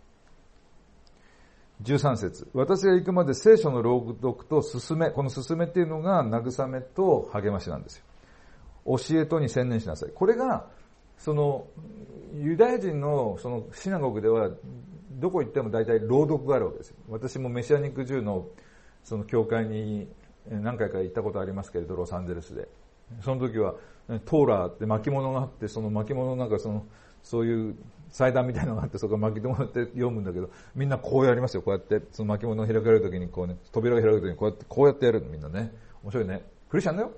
じゅうさん節。私が行くまで聖書の朗読と勧め、この勧めっていうのが慰めと励ましなんですよ。教えとに専念しなさい。これがそのユダヤ人のそのシナゴグではどこ行っても大体朗読があるわけですよ。私もメシアニックジューのその教会に何回か行ったことありますけれど、ロサンゼルスで。その時はトーラーって巻物があって、その巻物のなんかそのそういう祭壇みたいなのがあって、そこから巻き物って読むんだけど、みんなこうやりますよ。こうやってその巻物が開かれる時にこうね、扉が開く時にこうやってこうやってやるの、みんなね。面白いね。クリスチャンだよ。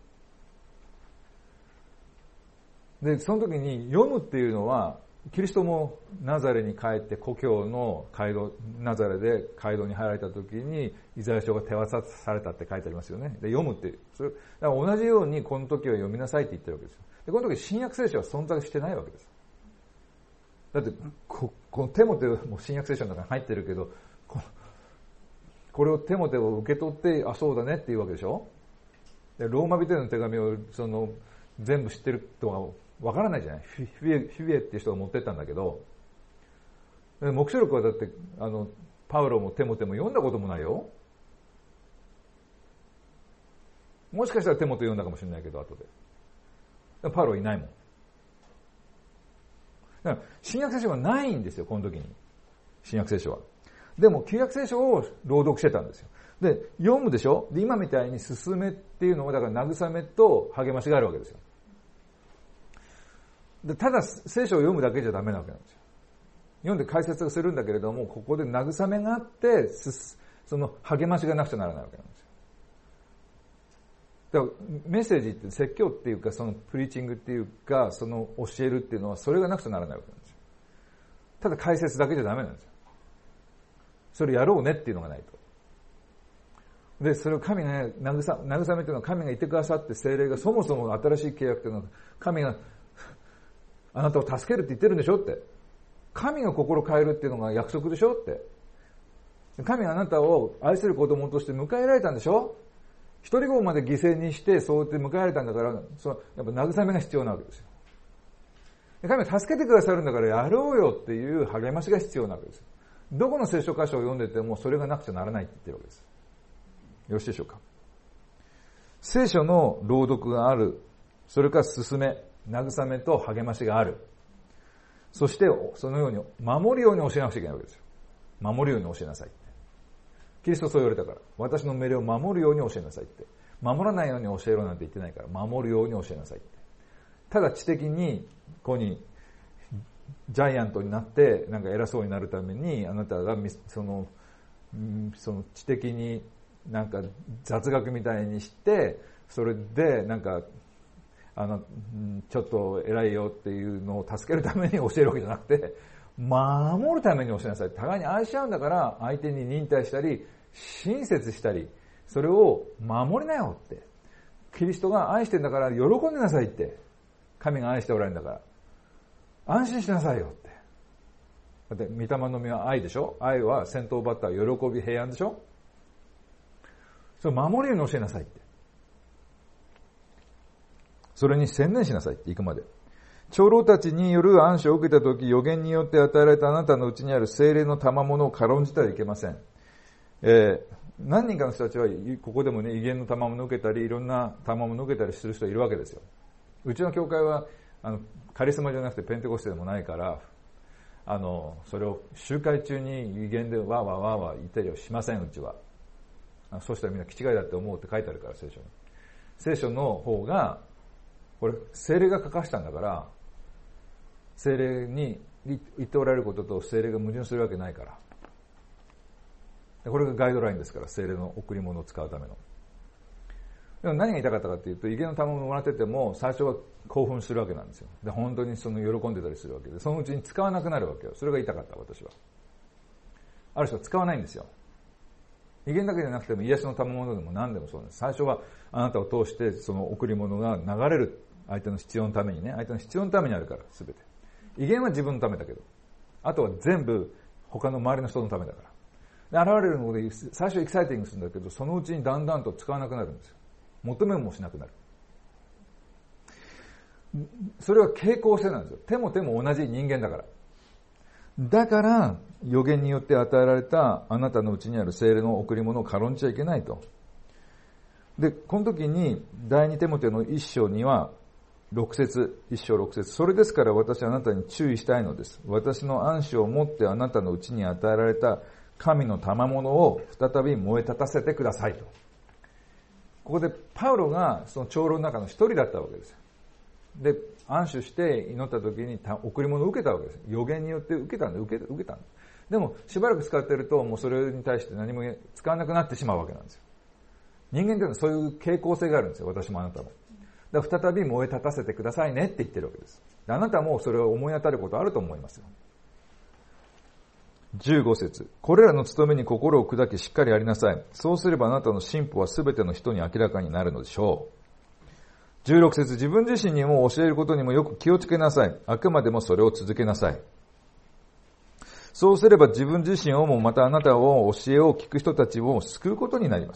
で、その時に読むっていうのは、キリストもナザレに帰って故郷の街道、ナザレで街道に入られた時にイザヤ書が手渡されたって書いてありますよね。で、読むって、それだから同じようにこの時は読みなさいって言ってるわけですよ。で、この時新約聖書は存在してないわけです。だってこ、このテモテも新約聖書の中に入ってるけど、こ, これをテモテを受け取って、あ、そうだねっていうわけでしょ。で、ローマ人への手紙をその全部知ってるとはわからないじゃない。フィフィエ、フィエっていう人が持ってったんだけど、黙示録はだって、あの、パウロもテモテも読んだこともないよ。もしかしたらテモテ読んだかもしれないけど、後で。でパウロいないもん。だから、新約聖書はないんですよ、この時に。新約聖書は。でも、旧約聖書を朗読してたんですよ。で、読むでしょ。で、今みたいに進めっていうのは、だから慰めと励ましがあるわけですよ。で、ただ聖書を読むだけじゃダメなわけなんですよ。読んで解説をするんだけれども、ここで慰めがあって、その励ましがなくちゃならないわけなんですよ。だからメッセージって説教っていうか、そのプリーチングっていうか、その教えるっていうのは、それがなくちゃならないわけなんですよ。ただ解説だけじゃダメなんですよ。それやろうねっていうのがないと。で、それを神がね、慰めっていうのは神がいてくださって聖霊がそもそも新しい契約っていうのは神があなたを助けるって言ってるんでしょって。神が心を変えるっていうのが約束でしょって。神があなたを愛する子供として迎えられたんでしょ。一人子まで犠牲にしてそうやって迎えられたんだから、そのやっぱ慰めが必要なわけですよ。神が助けてくださるんだからやろうよっていう励ましが必要なわけですよ。どこの聖書箇所を読んでてもそれがなくちゃならないって言ってるわけです。よろしいでしょうか。聖書の朗読がある。それから進め。慰めと励ましがある。そして、そのように、守るように教えなくちゃいけないわけですよ。守るように教えなさいって。キリストそう言われたから、私の命令を守るように教えなさいって。守らないように教えろなんて言ってないから、守るように教えなさいって。ただ知的に、ここに、ジャイアントになって、なんか偉そうになるために、あなたが、その、その知的になんか雑学みたいにして、それでなんか、あの、ちょっと偉いよっていうのを助けるために教えるわけじゃなくて、守るために教えなさい。互いに愛し合うんだから、相手に忍耐したり、親切したり、それを守りなよって。キリストが愛してんだから喜んでなさいって。神が愛しておられるんだから。安心しなさいよって。だって、御霊の実は愛でしょ。愛は先頭バッター、喜び、平安でしょ。それを守るように教えなさいって。それに専念しなさいって行くまで。長老たちによる暗示を受けたとき、預言によって与えられたあなたのうちにある聖霊の賜物を軽んじてはいけません。えー、何人かの人たちは、ここでもね、威厳の賜物を受けたり、いろんな賜物を受けたりする人いるわけですよ。うちの教会は、あの、カリスマじゃなくてペンテコステでもないから、あの、それを集会中に威厳でわーわーわーわー言ったりはしません、うちは。そうしたらみんな気違いだって思うって書いてあるから、聖書に。聖書の方が、これ、聖霊が書かしたんだから、聖霊に言っておられることと聖霊が矛盾するわけないから。これがガイドラインですから、聖霊の贈り物を使うための。でも何が言いたかったかっていうと、威厳の賜物をもらってても、最初は興奮するわけなんですよ。で、本当にその喜んでたりするわけで、そのうちに使わなくなるわけよ。それが言いたかった、私は。ある人は使わないんですよ。威厳だけじゃなくても、癒しの賜物でも何でもそうなんです。最初はあなたを通して、その贈り物が流れる。相手の必要のためにね、相手の必要のためにあるから、すべて。威厳は自分のためだけど、あとは全部他の周りの人のためだから。で、現れるので、最初エキサイティングするんだけど、そのうちにだんだんと使わなくなるんですよ。求めもしなくなる。それは傾向性なんですよ。手も手も同じ人間だから。だから、預言によって与えられたあなたのうちにある聖霊の贈り物を軽んじちゃいけないと。で、この時に、第二テモテの一章には、 ろく節、一章六節。それですから私はあなたに注意したいのです。私の暗視をもってあなたのうちに与えられた神の賜物を再び燃え立たせてくださいと。ここでパウロがその長老の中の一人だったわけです。で、暗視して祈った時に贈り物を受けたわけです。予言によって受けたんで、受け、受けたんです。でも、しばらく使ってると、もうそれに対して何も使わなくなってしまうわけなんですよ。人間というのはそういう傾向性があるんですよ、私もあなたも。だから再び燃え立たせてくださいねって言ってるわけです。であなたもそれを思い当たることあると思いますよ。じゅうご節。これらの務めに心を砕きしっかりやりなさい。そうすればあなたの進歩はすべての人に明らかになるのでしょう。じゅうろく節。自分自身にも教えることにもよく気をつけなさい。あくまでもそれを続けなさい。そうすれば自分自身をもまたあなたを教えを聞く人たちを救うことになります。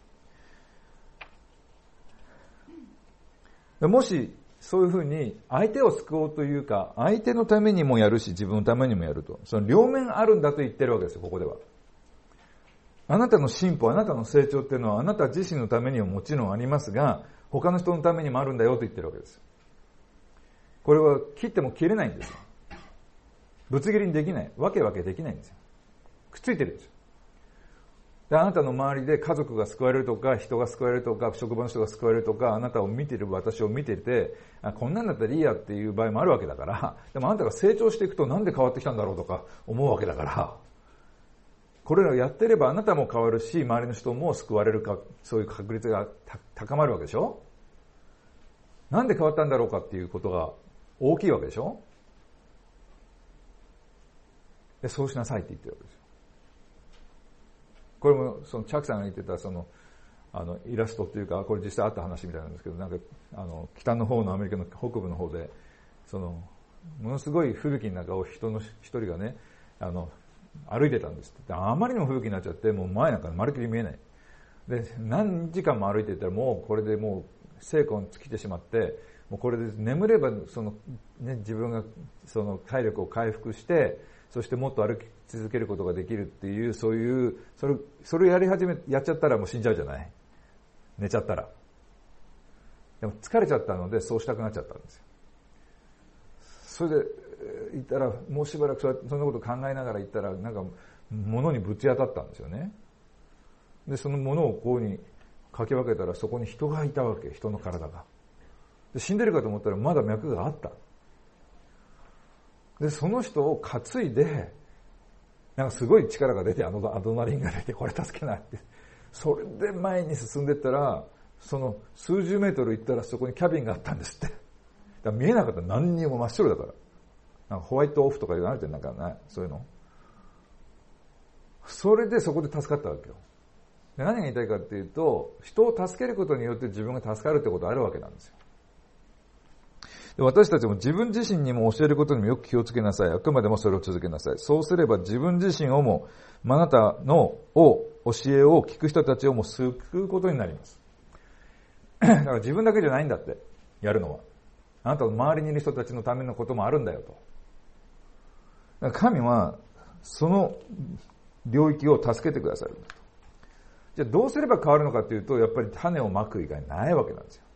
もしそういうふうに相手を救おうというか、相手のためにもやるし自分のためにもやると、その両面あるんだと言ってるわけですよ、ここでは。あなたの進歩、あなたの成長っていうのはあなた自身のためにももちろんありますが、他の人のためにもあるんだよと言ってるわけです。これは切っても切れないんですよ。ぶつ切りにできない。わけわけできないんですよ。くっついてるんですよ。で、あなたの周りで家族が救われるとか、人が救われるとか、職場の人が救われるとか、あなたを見ている私を見ていて、あ、こんなんだったらいいやっていう場合もあるわけだから、でもあなたが成長していくとなんで変わってきたんだろうとか思うわけだから、これらをやっていればあなたも変わるし、周りの人も救われるか、そういう確率が高まるわけでしょ。なんで変わったんだろうかっていうことが大きいわけでしょ。で、そうしなさいって言ってるわけですよ。これも、その、チャックさんが言ってた、その、あの、イラストっていうか、これ実際あった話みたいなんですけど、なんか、あの、北の方のアメリカの北部の方で、その、ものすごい吹雪の中を人の一人がね、あの、歩いてたんですって。あまりにも吹雪になっちゃって、もう前なんかまるっきり見えない。で、何時間も歩いていたら、もうこれでもう、精魂尽きてしまって、もうこれで眠れば、その、ね、自分が、その、体力を回復して、そしてもっと歩き続けることができるっていう、そういう、それ、それをやり始め、やっちゃったらもう死んじゃうじゃない。寝ちゃったら。でも疲れちゃったので、そうしたくなっちゃったんですよ。それで、言ったら、もうしばらくそんなこと考えながら言ったら、なんか、物にぶち当たったんですよね。で、その物をこうにかき分けたら、そこに人がいたわけ、人の体が。で、死んでるかと思ったら、まだ脈があった。で、その人を担いで、なんかすごい力が出て、あのアドナリンが出て、これ助けないって。それで前に進んでったら、その数十メートル行ったらそこにキャビンがあったんですって。だから見えなかったら何にも真っ白だから。なんかホワイトオフとかいうのあるじゃん、なんかね、そういうの。それでそこで助かったわけよ。で、何が言いたいかっていうと、人を助けることによって自分が助かるってことあるわけなんですよ。私たちも自分自身にも教えることにもよく気をつけなさい。あくまでもそれを続けなさい。そうすれば自分自身をも、あなたのを教えを聞く人たちをも救うことになります。だから自分だけじゃないんだって、やるのは。あなたの周りにいる人たちのためのこともあるんだよと。だから神は、その領域を助けてくださる。じゃあどうすれば変わるのかというと、やっぱり種をまく以外ないわけなんですよ。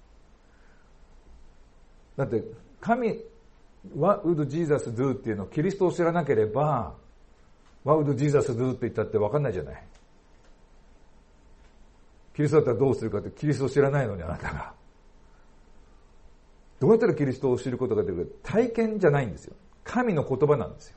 だって、神、What would Jesus do っていうのをキリストを知らなければ、What would Jesus do って言ったって分かんないじゃない。キリストだったらどうするかってキリストを知らないのにあなたが。どうやったらキリストを知ることができるか、体験じゃないんですよ。神の言葉なんですよ。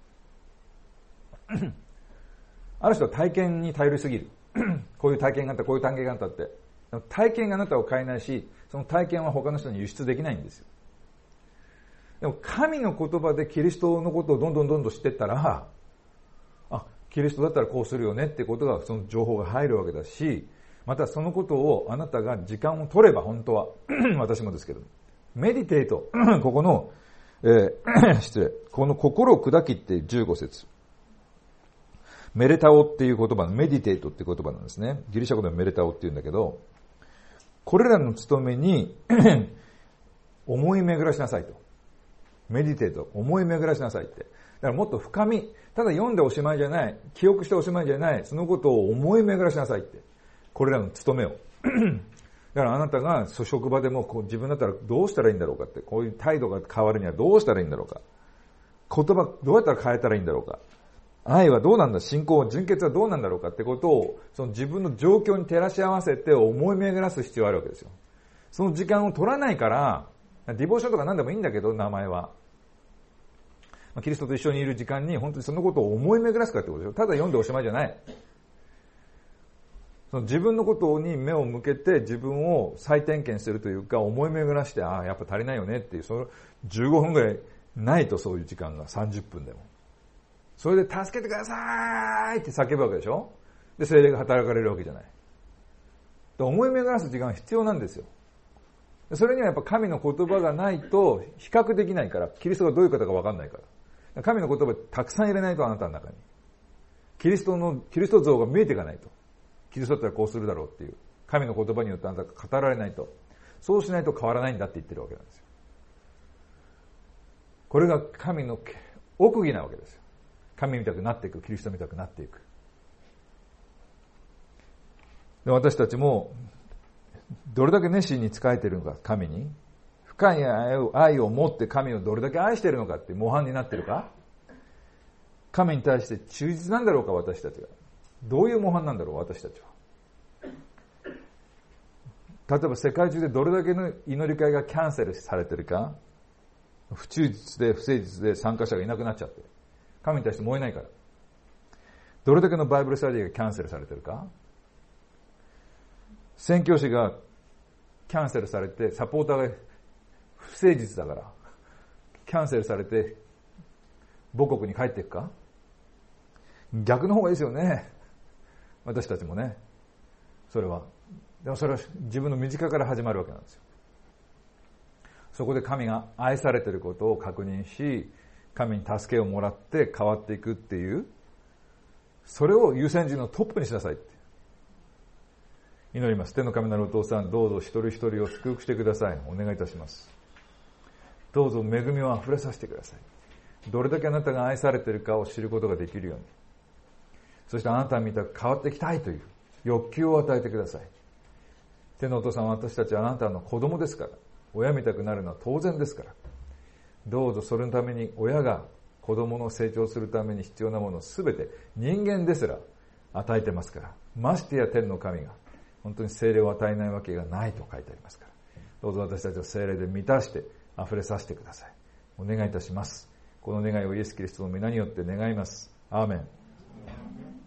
ある人は体験に頼りすぎる。こういう体験があった、こういう体験があったって。体験があなたを変えないし、その体験は他の人に輸出できないんですよ。でも神の言葉でキリストのことをどんどんどんどん知っていったら、あ、キリストだったらこうするよねってことが、その情報が入るわけだし、またそのことをあなたが時間を取れば、本当は、私もですけど、メディテイト、ここの、えー、失礼、この心を砕きってじゅうご節。メレタオっていう言葉のメディテイトっていう言葉なんですね。ギリシャ語ではメレタオって言うんだけど、これらの務めに思い巡らしなさいと。メディテイト、思い巡らしなさいって。だからもっと深み、ただ読んでおしまいじゃない、記憶しておしまいじゃない、そのことを思い巡らしなさいって。これらの務めを。 だからあなたが職場でもこう自分だったらどうしたらいいんだろうかって、こういう態度が変わるにはどうしたらいいんだろうか。言葉どうやったら変えたらいいんだろうか。愛はどうなんだ、信仰、純潔はどうなんだろうかってことを、その自分の状況に照らし合わせて思い巡らす必要があるわけですよ。その時間を取らないから、ディボーションとか何でもいいんだけど、名前は。キリストと一緒にいる時間に本当にそのことを思い巡らすかってことですよ。ただ読んでおしまいじゃない。その自分のことに目を向けて自分を再点検するというか、思い巡らして、ああ、やっぱ足りないよねっていう、そのじゅうごふんぐらいないと、そういう時間がさんじゅっぷんでも。それで助けてくださいって叫ぶわけでしょ。で、聖霊が働かれるわけじゃない。思い巡らす時間が必要なんですよ。それにはやっぱ神の言葉がないと比較できないから、キリストがどういう方か分かんないから。神の言葉たくさん入れないと、あなたの中に。キリストの、キリスト像が見えていかないと。キリストだったらこうするだろうっていう。神の言葉によってあなたが語られないと。そうしないと変わらないんだって言ってるわけなんですよ。これが神の奥義なわけですよ。神みたくなっていく、キリストみたくなっていく。で、私たちも、どれだけ熱心に仕えているのか、神に。深い愛を持って神をどれだけ愛しているのかって模範になっているか。神に対して忠実なんだろうか、私たちが。どういう模範なんだろう、私たちは。例えば世界中でどれだけの祈り会がキャンセルされているか。不忠実で不誠実で参加者がいなくなっちゃってる。神に対して燃えないから。どれだけのバイブルスタディがキャンセルされてるか。宣教師がキャンセルされて、サポーターが不誠実だから、キャンセルされて、母国に帰っていくか。逆の方がいいですよね。私たちもね。それは。でもそれは自分の身近から始まるわけなんですよ。そこで神が愛されていることを確認し、神に助けをもらって変わっていくっていう、それを優先順位のトップにしなさいって。祈ります。天の神なるお父さん、どうぞ一人一人を祝福してください。お願いいたします。どうぞ恵みを溢れさせてください。どれだけあなたが愛されているかを知ることができるように。そしてあなたみたく変わっていきたいという欲求を与えてください。天のお父さん、私たちはあなたの子供ですから、親みたくなるのは当然ですから、どうぞそれのために親が子供の成長するために必要なものをすべて人間ですら与えてますから、ましてや天の神が本当に聖霊を与えないわけがないと書いてありますから、どうぞ私たちを聖霊で満たして溢れさせてください。お願いいたします。この願いをイエス・キリストの皆によって願います。アーメン。